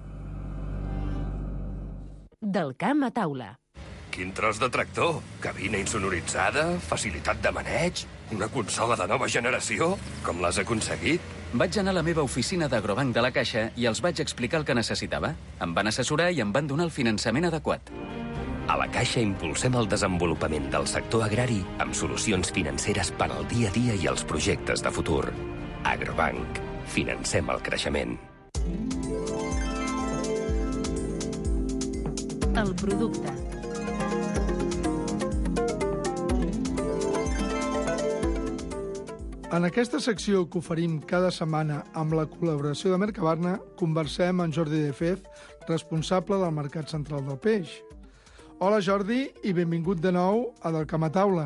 Del camp a taula. Quin tros de tractor! Cabina insonoritzada, facilitat de maneig, una consola de nova generació. Com l'has aconseguit? Vaig anar a la meva oficina d'Agrobanc de la Caixa i els vaig explicar el que necessitava. Em van assessorar i em van donar el finançament adequat. A la Caixa impulsem el desenvolupament del sector agrari amb solucions financeres per al dia a dia i els projectes de futur. Agrobanc. Financem el creixement. El producte. En aquesta secció que oferim cada setmana amb la col·laboració de Mercabarna, conversem amb Jordi De Fez, responsable del Mercat Central del Peix. Hola, Jordi, i benvingut de nou a Del camp a taula.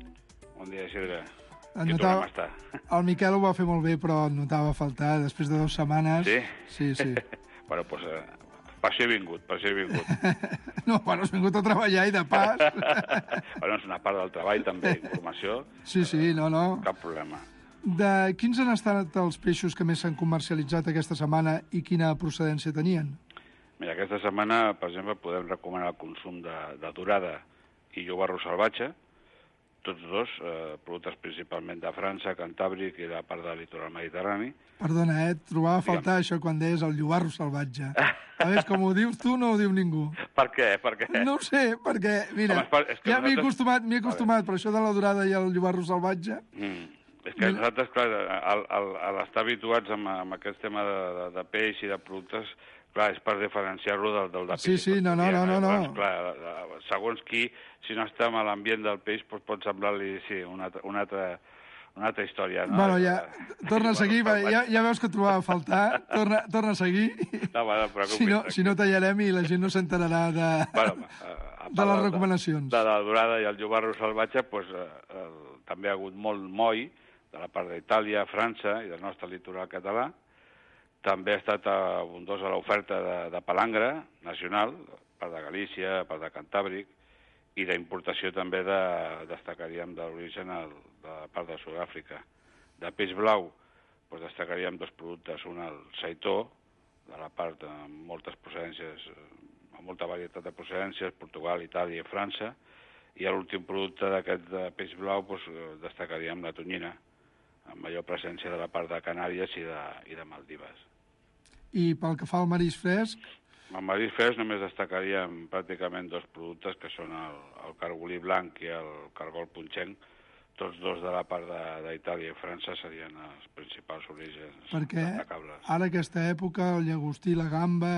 Bon dia, Isidre. Et Què notava... tornem a estar? El Miquel ho va fer molt bé, però et notava a faltar després de dues setmanes. Sí? Sí, sí. bueno, doncs, eh, per això he vingut, per això he vingut. no, bueno, has vingut a treballar i de pas. bueno, és una part del treball, també, informació. Sí, sí, no, no. Cap problema. De quins han estat els peixos que més s'han comercialitzat aquesta setmana i quina procedència tenien? Mira, aquesta setmana, per exemple, podem recomanar el consum de, de dorada i llobarro salvatge, tots dos, eh, productes principalment de França, Cantàbric i de part del litoral mediterrani. Perdona, eh? Trobava a faltar això quan deies el llobarro salvatge. A veure, com ho dius tu, no ho diu ningú. Per què? Per què? No ho sé, perquè, mira, Home, és per, és que ja m'hi he nosaltres... acostumat, m'hi he acostumat, però això de la dorada i el llobarro salvatge... Mm. És que mira... nosaltres, clar, al, al, a l'estar habituats amb, amb aquest tema de, de, de peix i de productes, clar, és per diferenciar-lo del, del de peix. Sí, sí, no, no, no, no, no. Doncs, clar, segons qui, si no està en l'ambient del peix, doncs pot semblar-li, sí, una altra, una altra, una altra història, no? Bueno, ja, torna a seguir, ja, ja veus que et trobava a faltar, torna, torna a seguir. No, va, no, si, no, si no tallarem i la gent no s'enterarà de, bueno, a, a de les recomanacions. De, de la dorada i el llobarro salvatge, doncs, eh, també ha hagut molt moll, de la part d'Itàlia, França i del nostre litoral català. També ha estat abundosa l'oferta de, de palangre nacional, part de Galícia, part de Cantàbric, i d'importació també de, destacaríem de l'origen de la part de Sud-àfrica. De peix blau doncs destacaríem dos productes, un el seitó, de la part amb moltes procedències, amb molta varietat de procedències, Portugal, Itàlia i França, i l'últim producte d'aquest peix blau doncs, destacaríem la tonyina, amb major presència de la part de Canàries i de, i de Maldives. I pel que fa al marisc fresc? Al marisc fresc només destacaríem pràcticament dos productes, que són el, el cargolí blanc i el cargol punxenc. Tots dos de la part d'Itàlia i França serien els principals orígens Perquè destacables. Ara aquesta època, el llagostí, la gamba...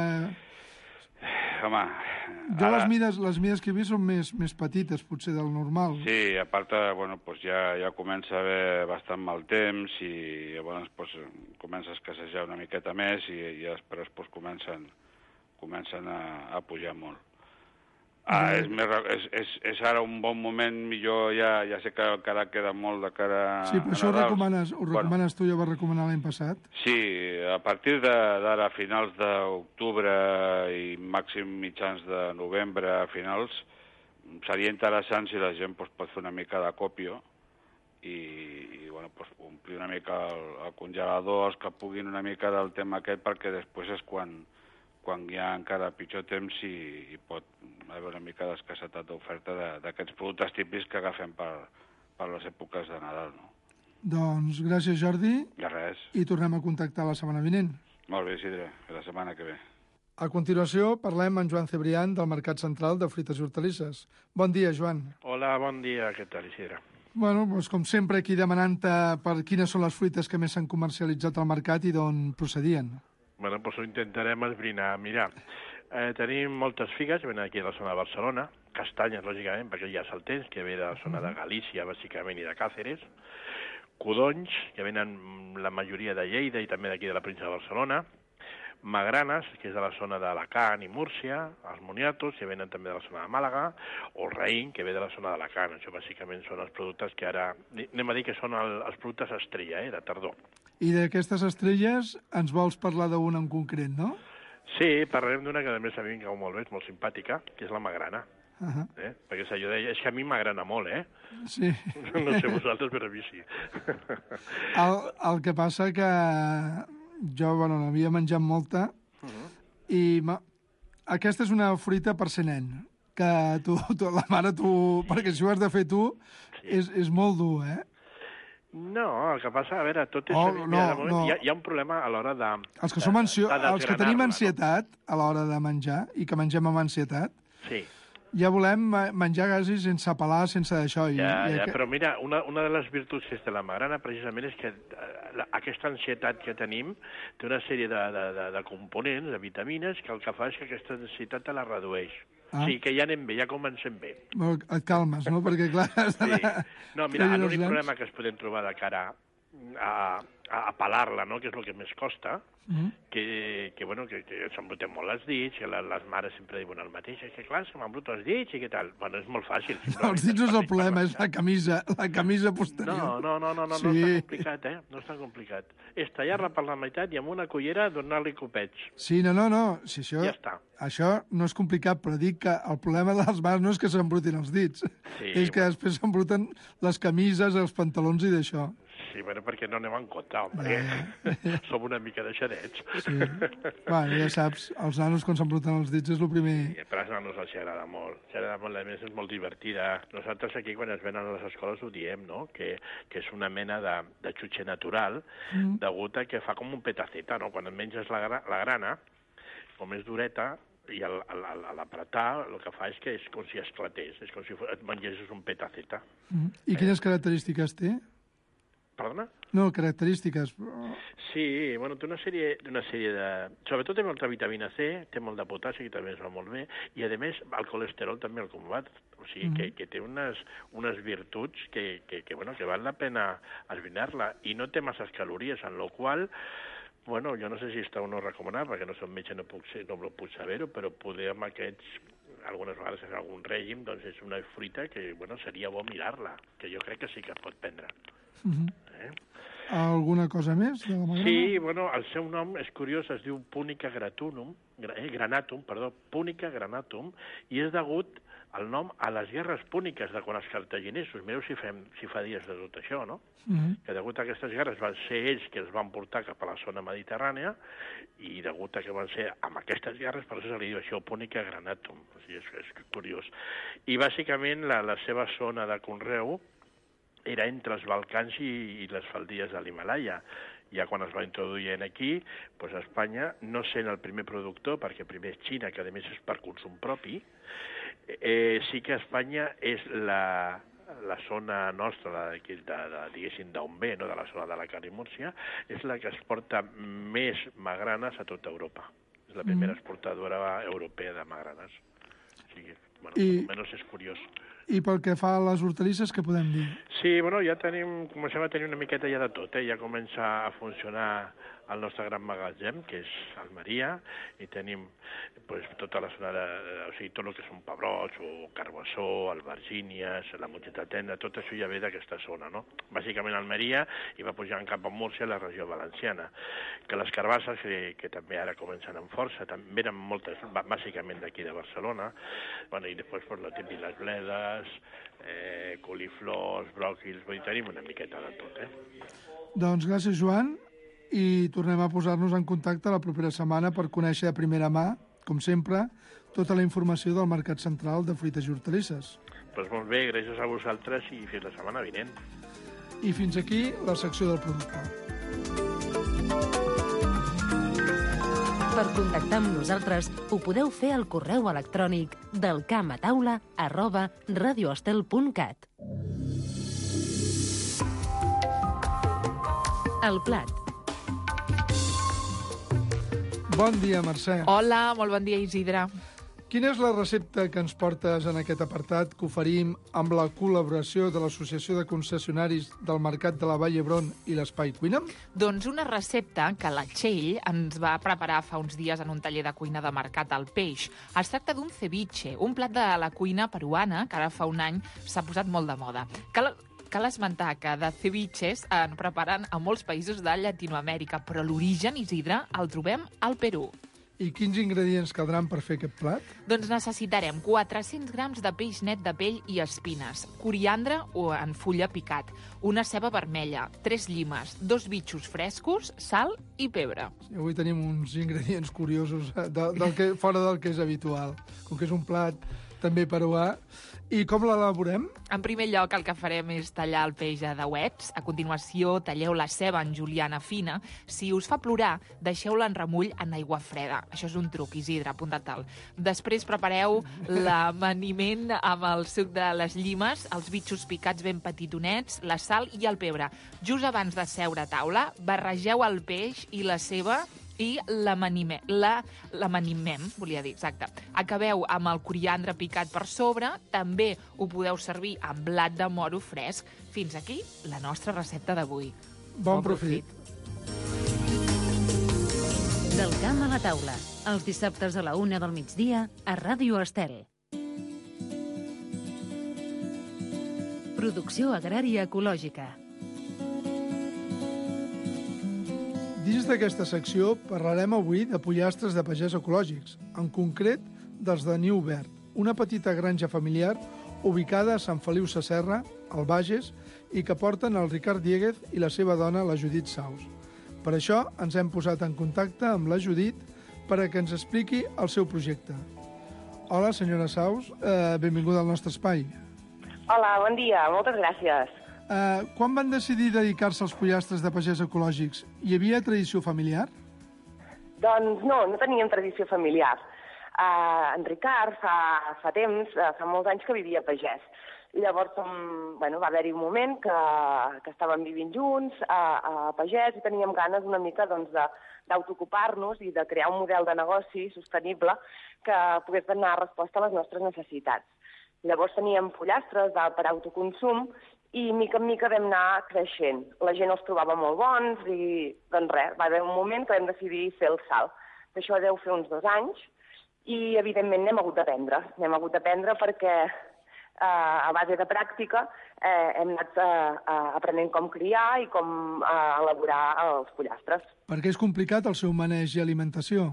Home... Jo ara... les mides, les mides que he vist són més, més petites, potser, del normal. Sí, a part, bueno, pues ja, ja comença a haver bastant mal temps i llavors pues, comença a escassejar una miqueta més i, i després pues, comencen, comencen a, a pujar molt. Ah, és, més, és, és, és ara un bon moment, millor, ja, ja sé que encara queda molt de cara sí, però això ho recomanes, ho recomanes bueno, tu, ja ho vas recomanar l'any passat? Sí, a partir d'ara, a finals d'octubre i màxim mitjans de novembre, a finals, seria interessant si la gent pues, pot fer una mica de còpia i, i bueno, pues, omplir una mica el, el congelador, els que puguin una mica del tema aquest, perquè després és quan, quan hi ha encara pitjor temps i, i pot haver una mica d'escassetat d'oferta d'aquests productes típics que agafem per, per les èpoques de Nadal, no? Doncs gràcies, Jordi. De res. I tornem a contactar la setmana vinent. Molt bé, Isidre, la setmana que ve. A continuació parlem amb Joan Cebrián del Mercat Central de Fruites i Hortalisses. Bon dia, Joan. Hola, bon dia, què tal, Isidre? Bueno, doncs com sempre aquí demanant-te per quines són les fruites que més s'han comercialitzat al mercat i d'on procedien. Bueno, doncs ho intentarem esbrinar. Mira, eh, tenim moltes figues que venen aquí a la zona de Barcelona, castanyes, lògicament, perquè ja és el temps, que ve de la zona de Galícia, bàsicament, i de Càceres, codonys, que venen la majoria de Lleida i també d'aquí de la província de Barcelona, magranes, que és de la zona d'Alacant i Múrcia, els moniatos, que venen també de la zona de Màlaga, o raïm, que ve de la zona d'Alacant. Això bàsicament són els productes que ara... Anem a dir que són el, els productes estrella, eh, de tardor. I d'aquestes estrelles ens vols parlar d'una en concret, no? Sí, parlarem d'una que a més a mi em cau molt bé, és molt simpàtica, que és la magrana. Uh -huh. eh? Perquè és allò deia, és que a mi m'agrana molt, eh? Sí. No sé vosaltres, però a mi sí. el, el que passa que jo, bueno, n'havia menjat molta uh -huh. i ma... aquesta és una fruita per ser nen, que tu, tu, la mare tu... perquè si ho has de fer tu, sí. és, és molt dur, eh? No, el que passa, a veure, tot és... Oh, mira, no, de moment, no. Hi, ha, hi ha un problema a l'hora de... Els que, som ansio... els que tenim ansietat a l'hora de menjar i que mengem amb ansietat, sí. ja volem menjar quasi sense pelar, sense d'això. Ja, i, i ja, que... però mira, una, una de les virtuts de la magrana precisament és que la, aquesta ansietat que tenim té una sèrie de, de, de, de components, de vitamines, que el que fa és que aquesta ansietat te la redueix. Ah. O sigui que ja anem bé, ja comencem bé. Bueno, et calmes, no? Perquè, clar... Sí. No, mira, l'únic problema que es podem trobar de cara a, a, a pelar-la, no?, que és el que més costa, mm. que, que, bueno, que, que s'embruten molt els dits, que la, les mares sempre diuen el mateix, és que clar, se m'embruto els dits i què tal. Bueno, és molt fàcil. No, els dits no és el problema, és la camisa, la camisa posterior. No, no, no, no, no, sí. no és tan complicat, eh? No és tan complicat. És tallar-la per la meitat i amb una cullera donar-li copets. Sí, no, no, no, si això... Ja està. Això no és complicat, però dic que el problema de les mares no és que s'embrutin els dits, sí, és que bueno. després s'embruten les camises, els pantalons i d'això. Sí, bueno, perquè no anem en compte, home, perquè som una mica deixadets. Sí. Bueno, ja saps, els nanos quan s'embruten els dits és el primer... Sí, però als nanos els agrada molt, els agrada molt, a més és molt divertida. Nosaltres aquí, quan es venen a les escoles, ho diem, no?, que, que és una mena de, de xutxer natural, mm. degut a que fa com un petaceta, no?, quan et menges la, la grana, com és dureta, i a l'apretar el que fa és que és com si esclatés, és com si et mengessis un petaceta. Mm. I eh? quines característiques té? Perdona? No, característiques. Sí, bueno, té una sèrie, una sèrie de... Sobretot té molta vitamina C, té molt de potassi, que també es va molt bé, i a més el colesterol també el combat. O sigui, mm. que, que té unes, unes virtuts que, que, que, bueno, que val la pena esbrinar-la, i no té masses calories, en la qual... Bueno, jo no sé si està o no recomanat, perquè no som metge, no puc, ser, no puc saber-ho, però poder amb aquests, algunes vegades en algun règim, doncs és una fruita que, bueno, seria bo mirar-la, que jo crec que sí que es pot prendre. Mm-hmm. eh? Alguna cosa més de la magrana? Sí, bueno, el seu nom és curiós, es diu Punica gratunum, eh, granatum, perdó, Punica granatum, i és degut el nom a les guerres púniques de quan els cartaginesos, mireu si, fem, si fa dies de tot això, no? Mm-hmm. Que degut a aquestes guerres van ser ells que els van portar cap a la zona mediterrània i degut a que van ser amb aquestes guerres, per això se li diu això, Punica granatum, o sigui, és, és curiós. I bàsicament la, la seva zona de conreu era entre els Balcans i, i les faldilles de l'Himalaya. Ja quan es va introduir aquí, doncs Espanya, no sent el primer productor, perquè primer és Xina, que a més és per consum propi, eh, sí que Espanya és la, la zona nostra, la de, de, de, diguéssim, d'on ve, no? De la zona de la Carn i Múrcia, és la que exporta més magranes a tota Europa. És la primera exportadora europea de magranes. O sigui, bueno, I... almenys és curiós. I pel que fa a les hortalisses, què podem dir? Sí, bueno, ja tenim, comencem a tenir una miqueta ja de tot, eh? Ja comença a funcionar el nostre gran magatzem, que és Almeria, i tenim pues, tota la zona de, o sigui, tot el que són pebrots, o carbassó, albergínies, la moteta tenda, tot això ja ve d'aquesta zona, no? Bàsicament Almeria, i va pujant cap a Múrcia, la regió valenciana. Que les carbasses, que, que també ara comencen amb força, també venen moltes, bàsicament d'aquí de Barcelona, bueno, i després pues, la típic, les bledes, eh, coliflors, bròquils, vull dir, tenim una miqueta de tot, eh? Doncs gràcies, Joan, i tornem a posar-nos en contacte la propera setmana per conèixer de primera mà, com sempre, tota la informació del Mercat Central de Fruites i Hortalisses. Doncs pues molt bé, gràcies a vosaltres i fins la setmana vinent. I fins aquí la secció del producte. Per contactar amb nosaltres ho podeu fer al correu electrònic del camp a taula arroba radioestel punt cat. El plat. Bon dia, Mercè. Hola, molt bon dia, Isidre. Quina és la recepta que ens portes en aquest apartat que oferim amb la col·laboració de l'Associació de Concessionaris del Mercat de la Vall d'Hebron i l'Espai Cuina? Doncs una recepta que la Txell ens va preparar fa uns dies en un taller de cuina de Mercat al Peix. Es tracta d'un ceviche, un plat de la cuina peruana que ara fa un any s'ha posat molt de moda. Cal Cal esmentar que de ceviches en preparen a molts països de Llatinoamèrica, però l'origen, Isidre, el trobem al Perú. I quins ingredients caldran per fer aquest plat? Doncs necessitarem quatre-cents grams de peix net de pell i espines, coriandre o en fulla picat, una ceba vermella, tres llimes, dos bitxos frescos, sal i pebre. Sí, avui tenim uns ingredients curiosos de, del que, fora del que és habitual, com que és un plat també peruà. I com l'elaborem? En primer lloc, el que farem és tallar el peix a dauets. A continuació, talleu la ceba en juliana fina. Si us fa plorar, deixeu-la en remull en aigua freda. Això és un truc, Isidre, apunta't-el. Després prepareu l'amaniment amb el suc de les llimes, els bitxos picats ben petitonets, la sal i el pebre. Just abans de seure a taula, barregeu el peix i la ceba i l'amanimem, la, l'amanimem, volia dir, exacte. Acabeu amb el coriandre picat per sobre, també ho podeu servir amb blat de moro fresc. Fins aquí la nostra recepta d'avui. Bon, bon profit. Del camp a la taula, els dissabtes a la una del migdia a Ràdio Estel. Producció agrària ecològica. Dins d'aquesta secció parlarem avui de pollastres de pagès ecològics, en concret dels de Niu Verd, una petita granja familiar ubicada a Sant Feliu Sasserra, al Bages, i que porten el Ricard Diéguez i la seva dona, la Judit Saus. Per això ens hem posat en contacte amb la Judit per a que ens expliqui el seu projecte. Hola, senyora Saus, eh, benvinguda al nostre espai. Hola, bon dia, moltes gràcies. Uh, quan van decidir dedicar-se als pollastres de pagès ecològics? Hi havia tradició familiar? Doncs no, no teníem tradició familiar. Uh, en Ricard fa, fa temps, uh, fa molts anys que vivia a pagès. Llavors um, bueno, va haver-hi un moment que, que estàvem vivint junts a, a pagès i teníem ganes una mica doncs, de, d'autocupar-nos i de crear un model de negoci sostenible que pogués donar resposta a les nostres necessitats. Llavors teníem pollastres de, per autoconsum i mica en mica vam anar creixent. La gent els trobava molt bons i, doncs res, va haver un moment que vam decidir fer el salt. Això deu fer uns dos anys i, evidentment, n'hem hagut d'aprendre. N'hem hagut d'aprendre perquè, eh, a base de pràctica, eh, hem anat eh, aprenent com criar i com eh, elaborar els pollastres. Perquè és complicat el seu maneig i alimentació?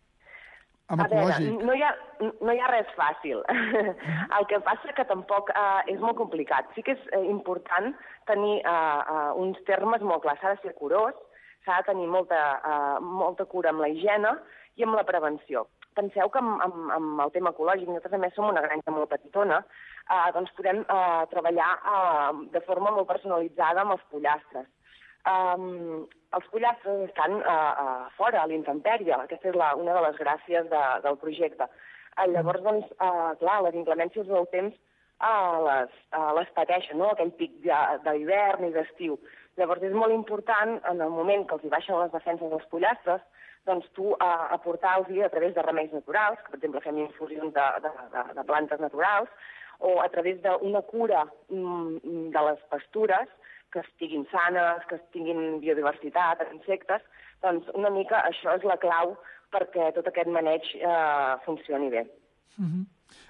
Amb a veure, ecològic. no hi ha, no hi ha res fàcil. El que passa que tampoc eh, és molt complicat. Sí que és eh, important tenir eh, eh, uns termes molt clars. S'ha de ser curós, s'ha de tenir molta, eh, molta cura amb la higiene i amb la prevenció. Penseu que amb, amb, amb el tema ecològic, nosaltres a més som una granja molt petitona, eh, doncs podem eh, treballar eh, de forma molt personalitzada amb els pollastres. Um, els pollastres estan uh, uh, fora, a l'intempèrie. Aquesta és la, una de les gràcies de, del projecte. Uh, llavors, doncs, uh, clar, les inclemències del temps uh, les, uh, les pateixen, no?, aquell pic d'hivern i d'estiu. Llavors, és molt important, en el moment que els hi baixen les defenses dels pollastres, doncs tu uh, aportar-los a través de remeis naturals, que per exemple fem infusions de, de, de, de plantes naturals, o a través d'una cura mm, de les pastures, que estiguin sanes, que tinguin biodiversitat, insectes, doncs una mica això és la clau perquè tot aquest maneig eh, funcioni bé. Uh-huh.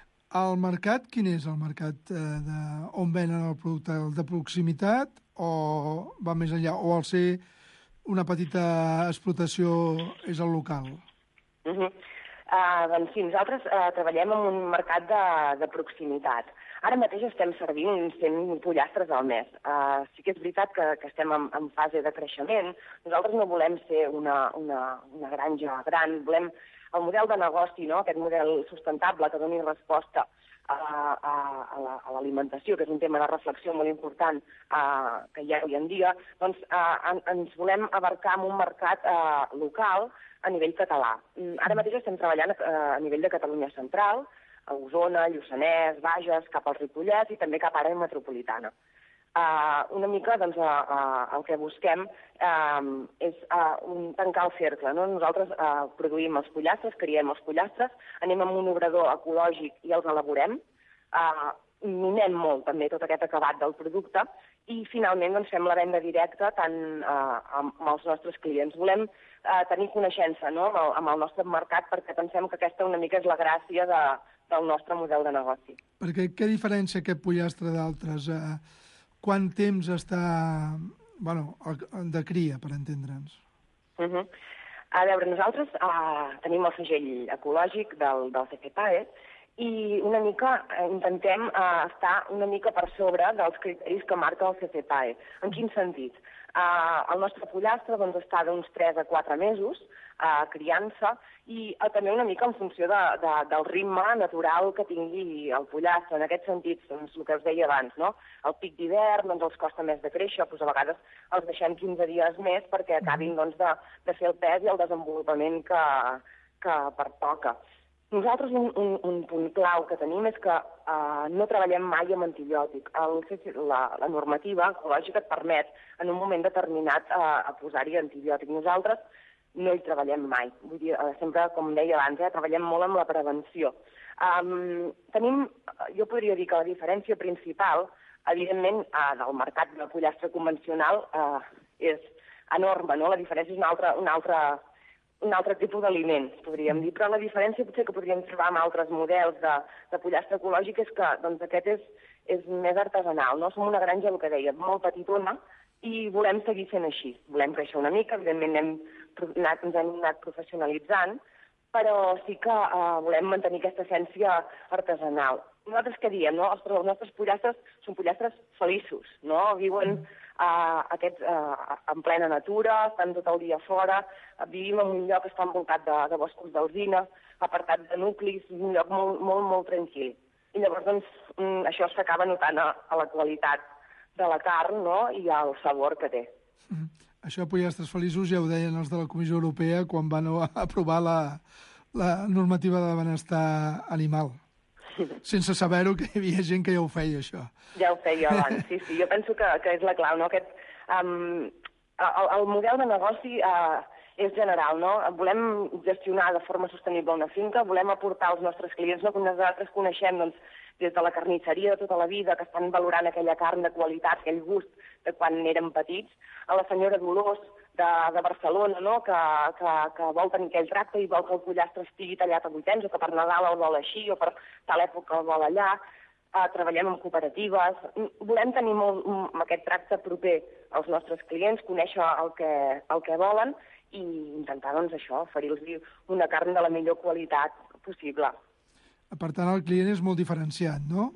El mercat, quin és el mercat eh, de, on venen el producte? El de proximitat o va més enllà? O al ser una petita explotació és el local? Uh-huh. uh, doncs sí, nosaltres uh, treballem en un mercat de, de proximitat. Ara mateix estem servint cent pollastres al mes. Uh, sí que és veritat que, que estem en, en fase de creixement. Nosaltres no volem ser una, una, una granja gran, volem el model de negoci, no? Aquest model sustentable que doni resposta a, a, a l'alimentació, que és un tema de reflexió molt important uh, que hi ha avui en dia, doncs uh, en, ens volem abarcar en un mercat uh, local a nivell català. Ara mateix estem treballant a, a nivell de Catalunya Central, a Osona, Lluçanès, Bages, cap al Ripollès i també cap a l'àrea metropolitana. Uh, una mica doncs, uh, uh, el que busquem uh, és uh, un, tancar el cercle. No? Nosaltres uh, produïm els pollastres, criem els pollastres, anem amb un obrador ecològic i els elaborem, uh, mimem molt també tot aquest acabat del producte i finalment doncs, fem la venda directa tant uh, amb, amb els nostres clients. Volem uh, tenir coneixença, no? amb, el, amb el nostre mercat perquè pensem que aquesta una mica és la gràcia de, del nostre model de negoci. Perquè què diferència aquest pollastre d'altres? Uh, quant temps està bueno, de cria, per entendre'ns? Uh -huh. A veure, nosaltres uh, tenim el segell ecològic del, del C F P A E i una mica eh, intentem eh, estar una mica per sobre dels criteris que marca el C F P A E. En quin sentit? Eh, el nostre pollastre doncs, està d'uns tres a quatre mesos eh, criant-se i eh, també una mica en funció de, de, del ritme natural que tingui el pollastre. En aquest sentit, doncs, el que us deia abans, no? El pic d'hivern doncs, els costa més de créixer, doncs, a vegades els deixem quinze dies més perquè acabin doncs, de, de fer el pes i el desenvolupament que, que pertoca. Nosaltres un, un, un punt clau que tenim és que uh, no treballem mai amb antibiòtic. El, la, la normativa ecològica et permet en un moment determinat uh, a posar-hi antibiòtic. Nosaltres no hi treballem mai. Vull dir, uh, sempre, com deia abans, eh, treballem molt amb la prevenció. Um, tenim, jo podria dir que la diferència principal, evidentment, uh, del mercat del pollastre convencional uh, és enorme, no? La diferència és una altra, una altra un altre tipus d'aliments, podríem dir, però la diferència potser que podríem trobar amb altres models de, de pollastre ecològic és que doncs, aquest és, és més artesanal, no? Som una granja, el que deia, molt petitona i volem seguir sent així. Volem créixer una mica, evidentment hem anat, ens hem anat professionalitzant, però sí que uh, volem mantenir aquesta essència artesanal. Nosaltres què diem, no? Els, els nostres pollastres són pollastres feliços, no? Viuen Uh, aquests, uh, en plena natura, estan tot el dia fora, uh, vivim en un lloc que està envoltat de, de boscos d'alzina, apartat de nuclis, un lloc molt, molt, molt tranquil. I llavors, doncs, um, això s'acaba notant a, a la qualitat de la carn, no?, i al sabor que té. Mm. Això, pollastres feliços, ja ho deien els de la Comissió Europea quan van aprovar la, la normativa de benestar animal. Sense saber-ho, que hi havia gent que ja ho feia, això. Ja ho feia abans, sí, sí. Jo penso que, que és la clau, no? Aquest, um, el, el model de negoci uh, és general, no? Volem gestionar de forma sostenible una finca, volem aportar als nostres clients, no? Que nosaltres coneixem, doncs, des de la carnisseria de tota la vida, que estan valorant aquella carn de qualitat, aquell gust de quan érem petits, a la senyora Dolors, de, de Barcelona, no? que, que, que vol tenir aquell tracte i vol que el pollastre estigui tallat a vuitens, o que per Nadal el vol així, o per tal època el vol allà. Uh, treballem amb cooperatives. Volem tenir molt, aquest tracte proper als nostres clients, conèixer el que, el que volen i intentar, doncs, això, oferir-los una carn de la millor qualitat possible. Per tant, el client és molt diferenciat, no?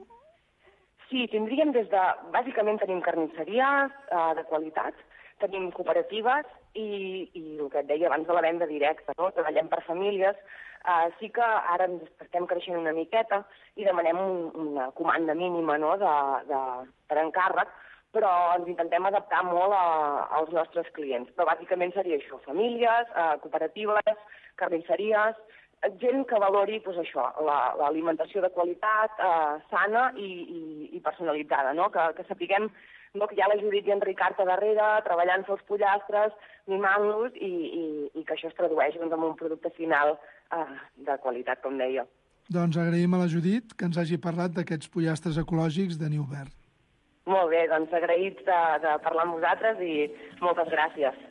Sí, tindríem des de... Bàsicament tenim carnisseries uh, de qualitat, tenim cooperatives i, i el que et deia abans de la venda directa, no? Treballem per famílies. Uh, sí que ara ens estem creixent una miqueta i demanem un, una comanda mínima, no? de, de, per encàrrec, però ens intentem adaptar molt a, als nostres clients. Però bàsicament seria això, famílies, uh, cooperatives, carnisseries gent que valori pues, això, l'alimentació de qualitat, eh, sana i, i, i personalitzada, no? Que, que sapiguem no, que hi ha la Judit i en Ricard a darrere, treballant-se els pollastres, mimant-los, i, i, i que això es tradueix doncs, en un producte final eh, de qualitat, com deia. Doncs agraïm a la Judit que ens hagi parlat d'aquests pollastres ecològics de Niubert. Molt bé, doncs agraïts de, de parlar amb vosaltres i moltes gràcies.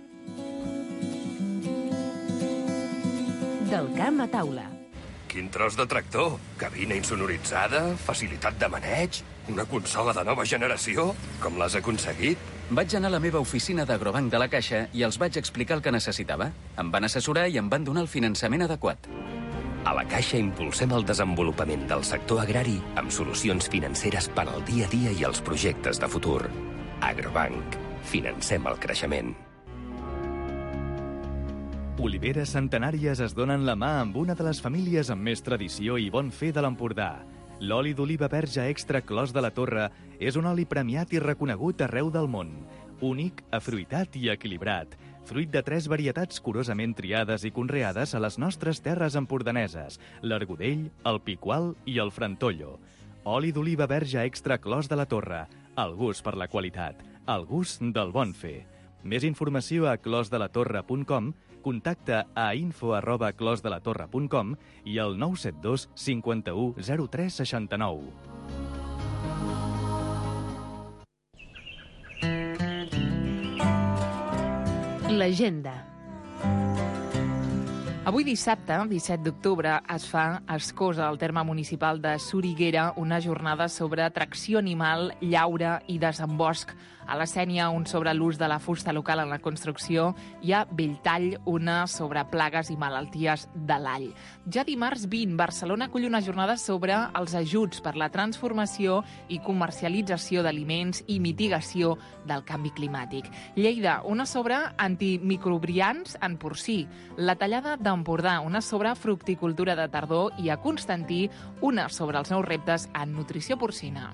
Del camp a taula. Quin tros de tractor! Cabina insonoritzada, facilitat de maneig, una consola de nova generació. Com l'has aconseguit? Vaig anar a la meva oficina d'Agrobanc de la Caixa i els vaig explicar el que necessitava. Em van assessorar i em van donar el finançament adequat. A la Caixa impulsem el desenvolupament del sector agrari amb solucions financeres per al dia a dia i els projectes de futur. Agrobanc. Financem el creixement. Oliveres centenàries es donen la mà amb una de les famílies amb més tradició i bon fer de l'Empordà. L'oli d'oliva verge extra Clos de la Torre és un oli premiat i reconegut arreu del món. Únic, afruitat i equilibrat. Fruit de tres varietats curosament triades i conreades a les nostres terres empordaneses, l'Argudell, el Picual i el Frantollo. Oli d'oliva verge extra Clos de la Torre. El gust per la qualitat. El gust del bon fer. Més informació a clos de la torre punt com, contacta a info arroba clos de la torre punt com i al nou set dos cinquanta-u zero tres seixanta-nou. L'agenda. Avui dissabte, disset d'octubre, es fa a Escosa, al terme municipal de Soriguera, una jornada sobre tracció animal, llaure i desembosc. A la Sénia, un sobre l'ús de la fusta local en la construcció, i a Belltall, una sobre plagues i malalties de l'all. Ja dimarts vint, Barcelona acull una jornada sobre els ajuts per la transformació i comercialització d'aliments i mitigació del canvi climàtic. Lleida, una sobre antimicrobians en porcí. La Tallada d'Empordà, una sobre fructicultura de tardor, i a Constantí, una sobre els nous reptes en nutrició porcina.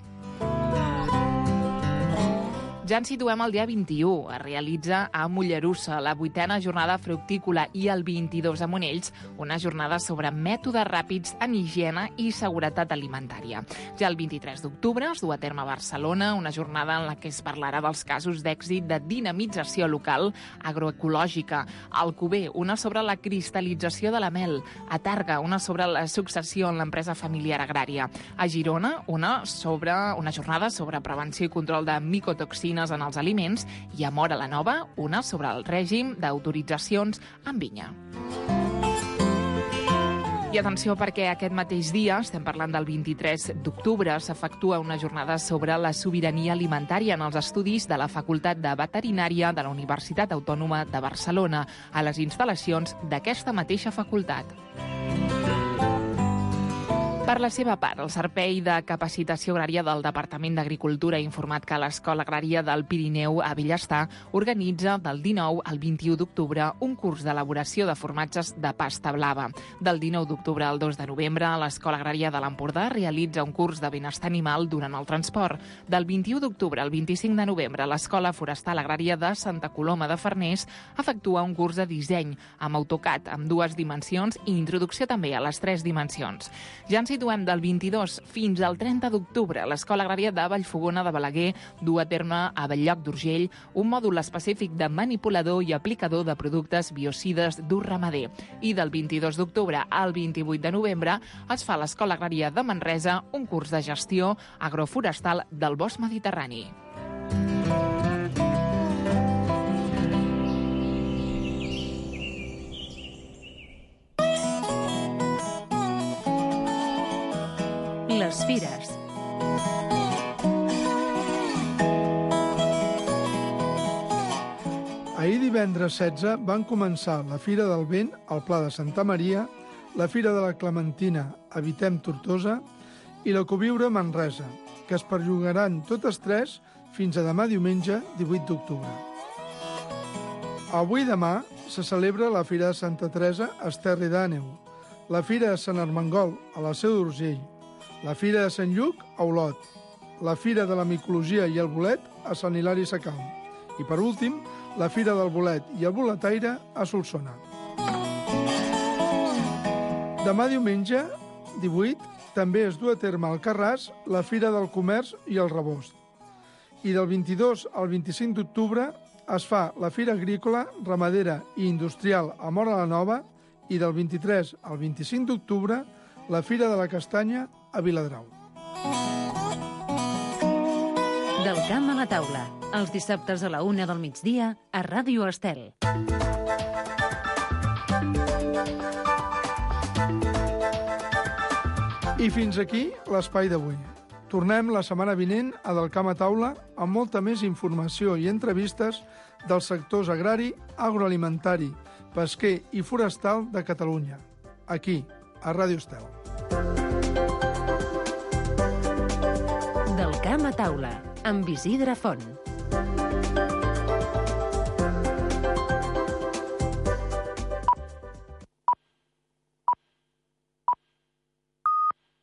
Ja ens situem al dia vint-i-u. Es realitza a Mollerussa la vuitena jornada fructícola i el vint-i-dos a Monells, una jornada sobre mètodes ràpids en higiene i seguretat alimentària. Ja el vint-i-tres d'octubre es du a terme a Barcelona una jornada en la que es parlarà dels casos d'èxit de dinamització local agroecològica. A Alcover, una sobre la cristal·lització de la mel. A Targa, una sobre la successió en l'empresa familiar agrària. A Girona, una sobre una jornada sobre prevenció i control de micotoxines en els aliments, i a Móra la Nova, una sobre el règim d'autoritzacions en vinya. I atenció, perquè aquest mateix dia, estem parlant del vint-i-tres d'octubre, s'efectua una jornada sobre la sobirania alimentària en els estudis de la Facultat de Veterinària de la Universitat Autònoma de Barcelona, a les instal·lacions d'aquesta mateixa facultat. Per la seva part, el Servei de Capacitació Agrària del Departament d'Agricultura ha informat que l'Escola Agrària del Pirineu a Bellestar organitza del dinou al vint-i-u d'octubre un curs d'elaboració de formatges de pasta blava. Del dinou d'octubre al dos de novembre, l'Escola Agrària de l'Empordà realitza un curs de benestar animal durant el transport. Del vint-i-u d'octubre al vint-i-cinc de novembre, l'Escola Forestal Agrària de Santa Coloma de Farners efectua un curs de disseny amb AutoCAD amb dues dimensions i introducció també a les tres dimensions. Ja ens situem del vint-i-dos fins al trenta d'octubre. L'Escola Agrària de Vallfogona de Balaguer du a terme a Belllloc d'Urgell un mòdul específic de manipulador i aplicador de productes biocides d'ús ramader. I del vint-i-dos d'octubre al vint-i-vuit de novembre es fa a l'Escola Agrària de Manresa un curs de gestió agroforestal del bosc mediterrani. Les fires. Ahir divendres setze van començar la Fira del Vent al Pla de Santa Maria, la Fira de la Clementina a Vitem Tortosa i la Coviure Manresa, que es perllongaran totes tres fins a demà diumenge divuit d'octubre. Avui demà se celebra la Fira de Santa Teresa a Esterri d'Àneu, la Fira de Sant Armengol a la Seu d'Urgell, la Fira de Sant Lluc a Olot, la Fira de la Micologia i el Bolet a Sant Hilari Sacalm i, per últim, la Fira del Bolet i el Boletaire a Solsona. Demà diumenge, divuit, també es du a terme al Carràs la Fira del Comerç i el Rebost. I del vint-i-dos al vint-i-cinc d'octubre es fa la Fira Agrícola, Ramadera i Industrial a Móra la Nova i del vint-i-tres al vint-i-cinc d'octubre la Fira de la Castanya a Viladrau. Del camp a la taula, els dissabtes a la una del migdia a Ràdio Estel. I fins aquí l'espai d'avui. Tornem la setmana vinent a Del camp a taula amb molta més informació i entrevistes dels sectors agrari, agroalimentari, pesquer i forestal de Catalunya. Aquí, a Ràdio Estel. Del camp a taula, amb Isidre Font.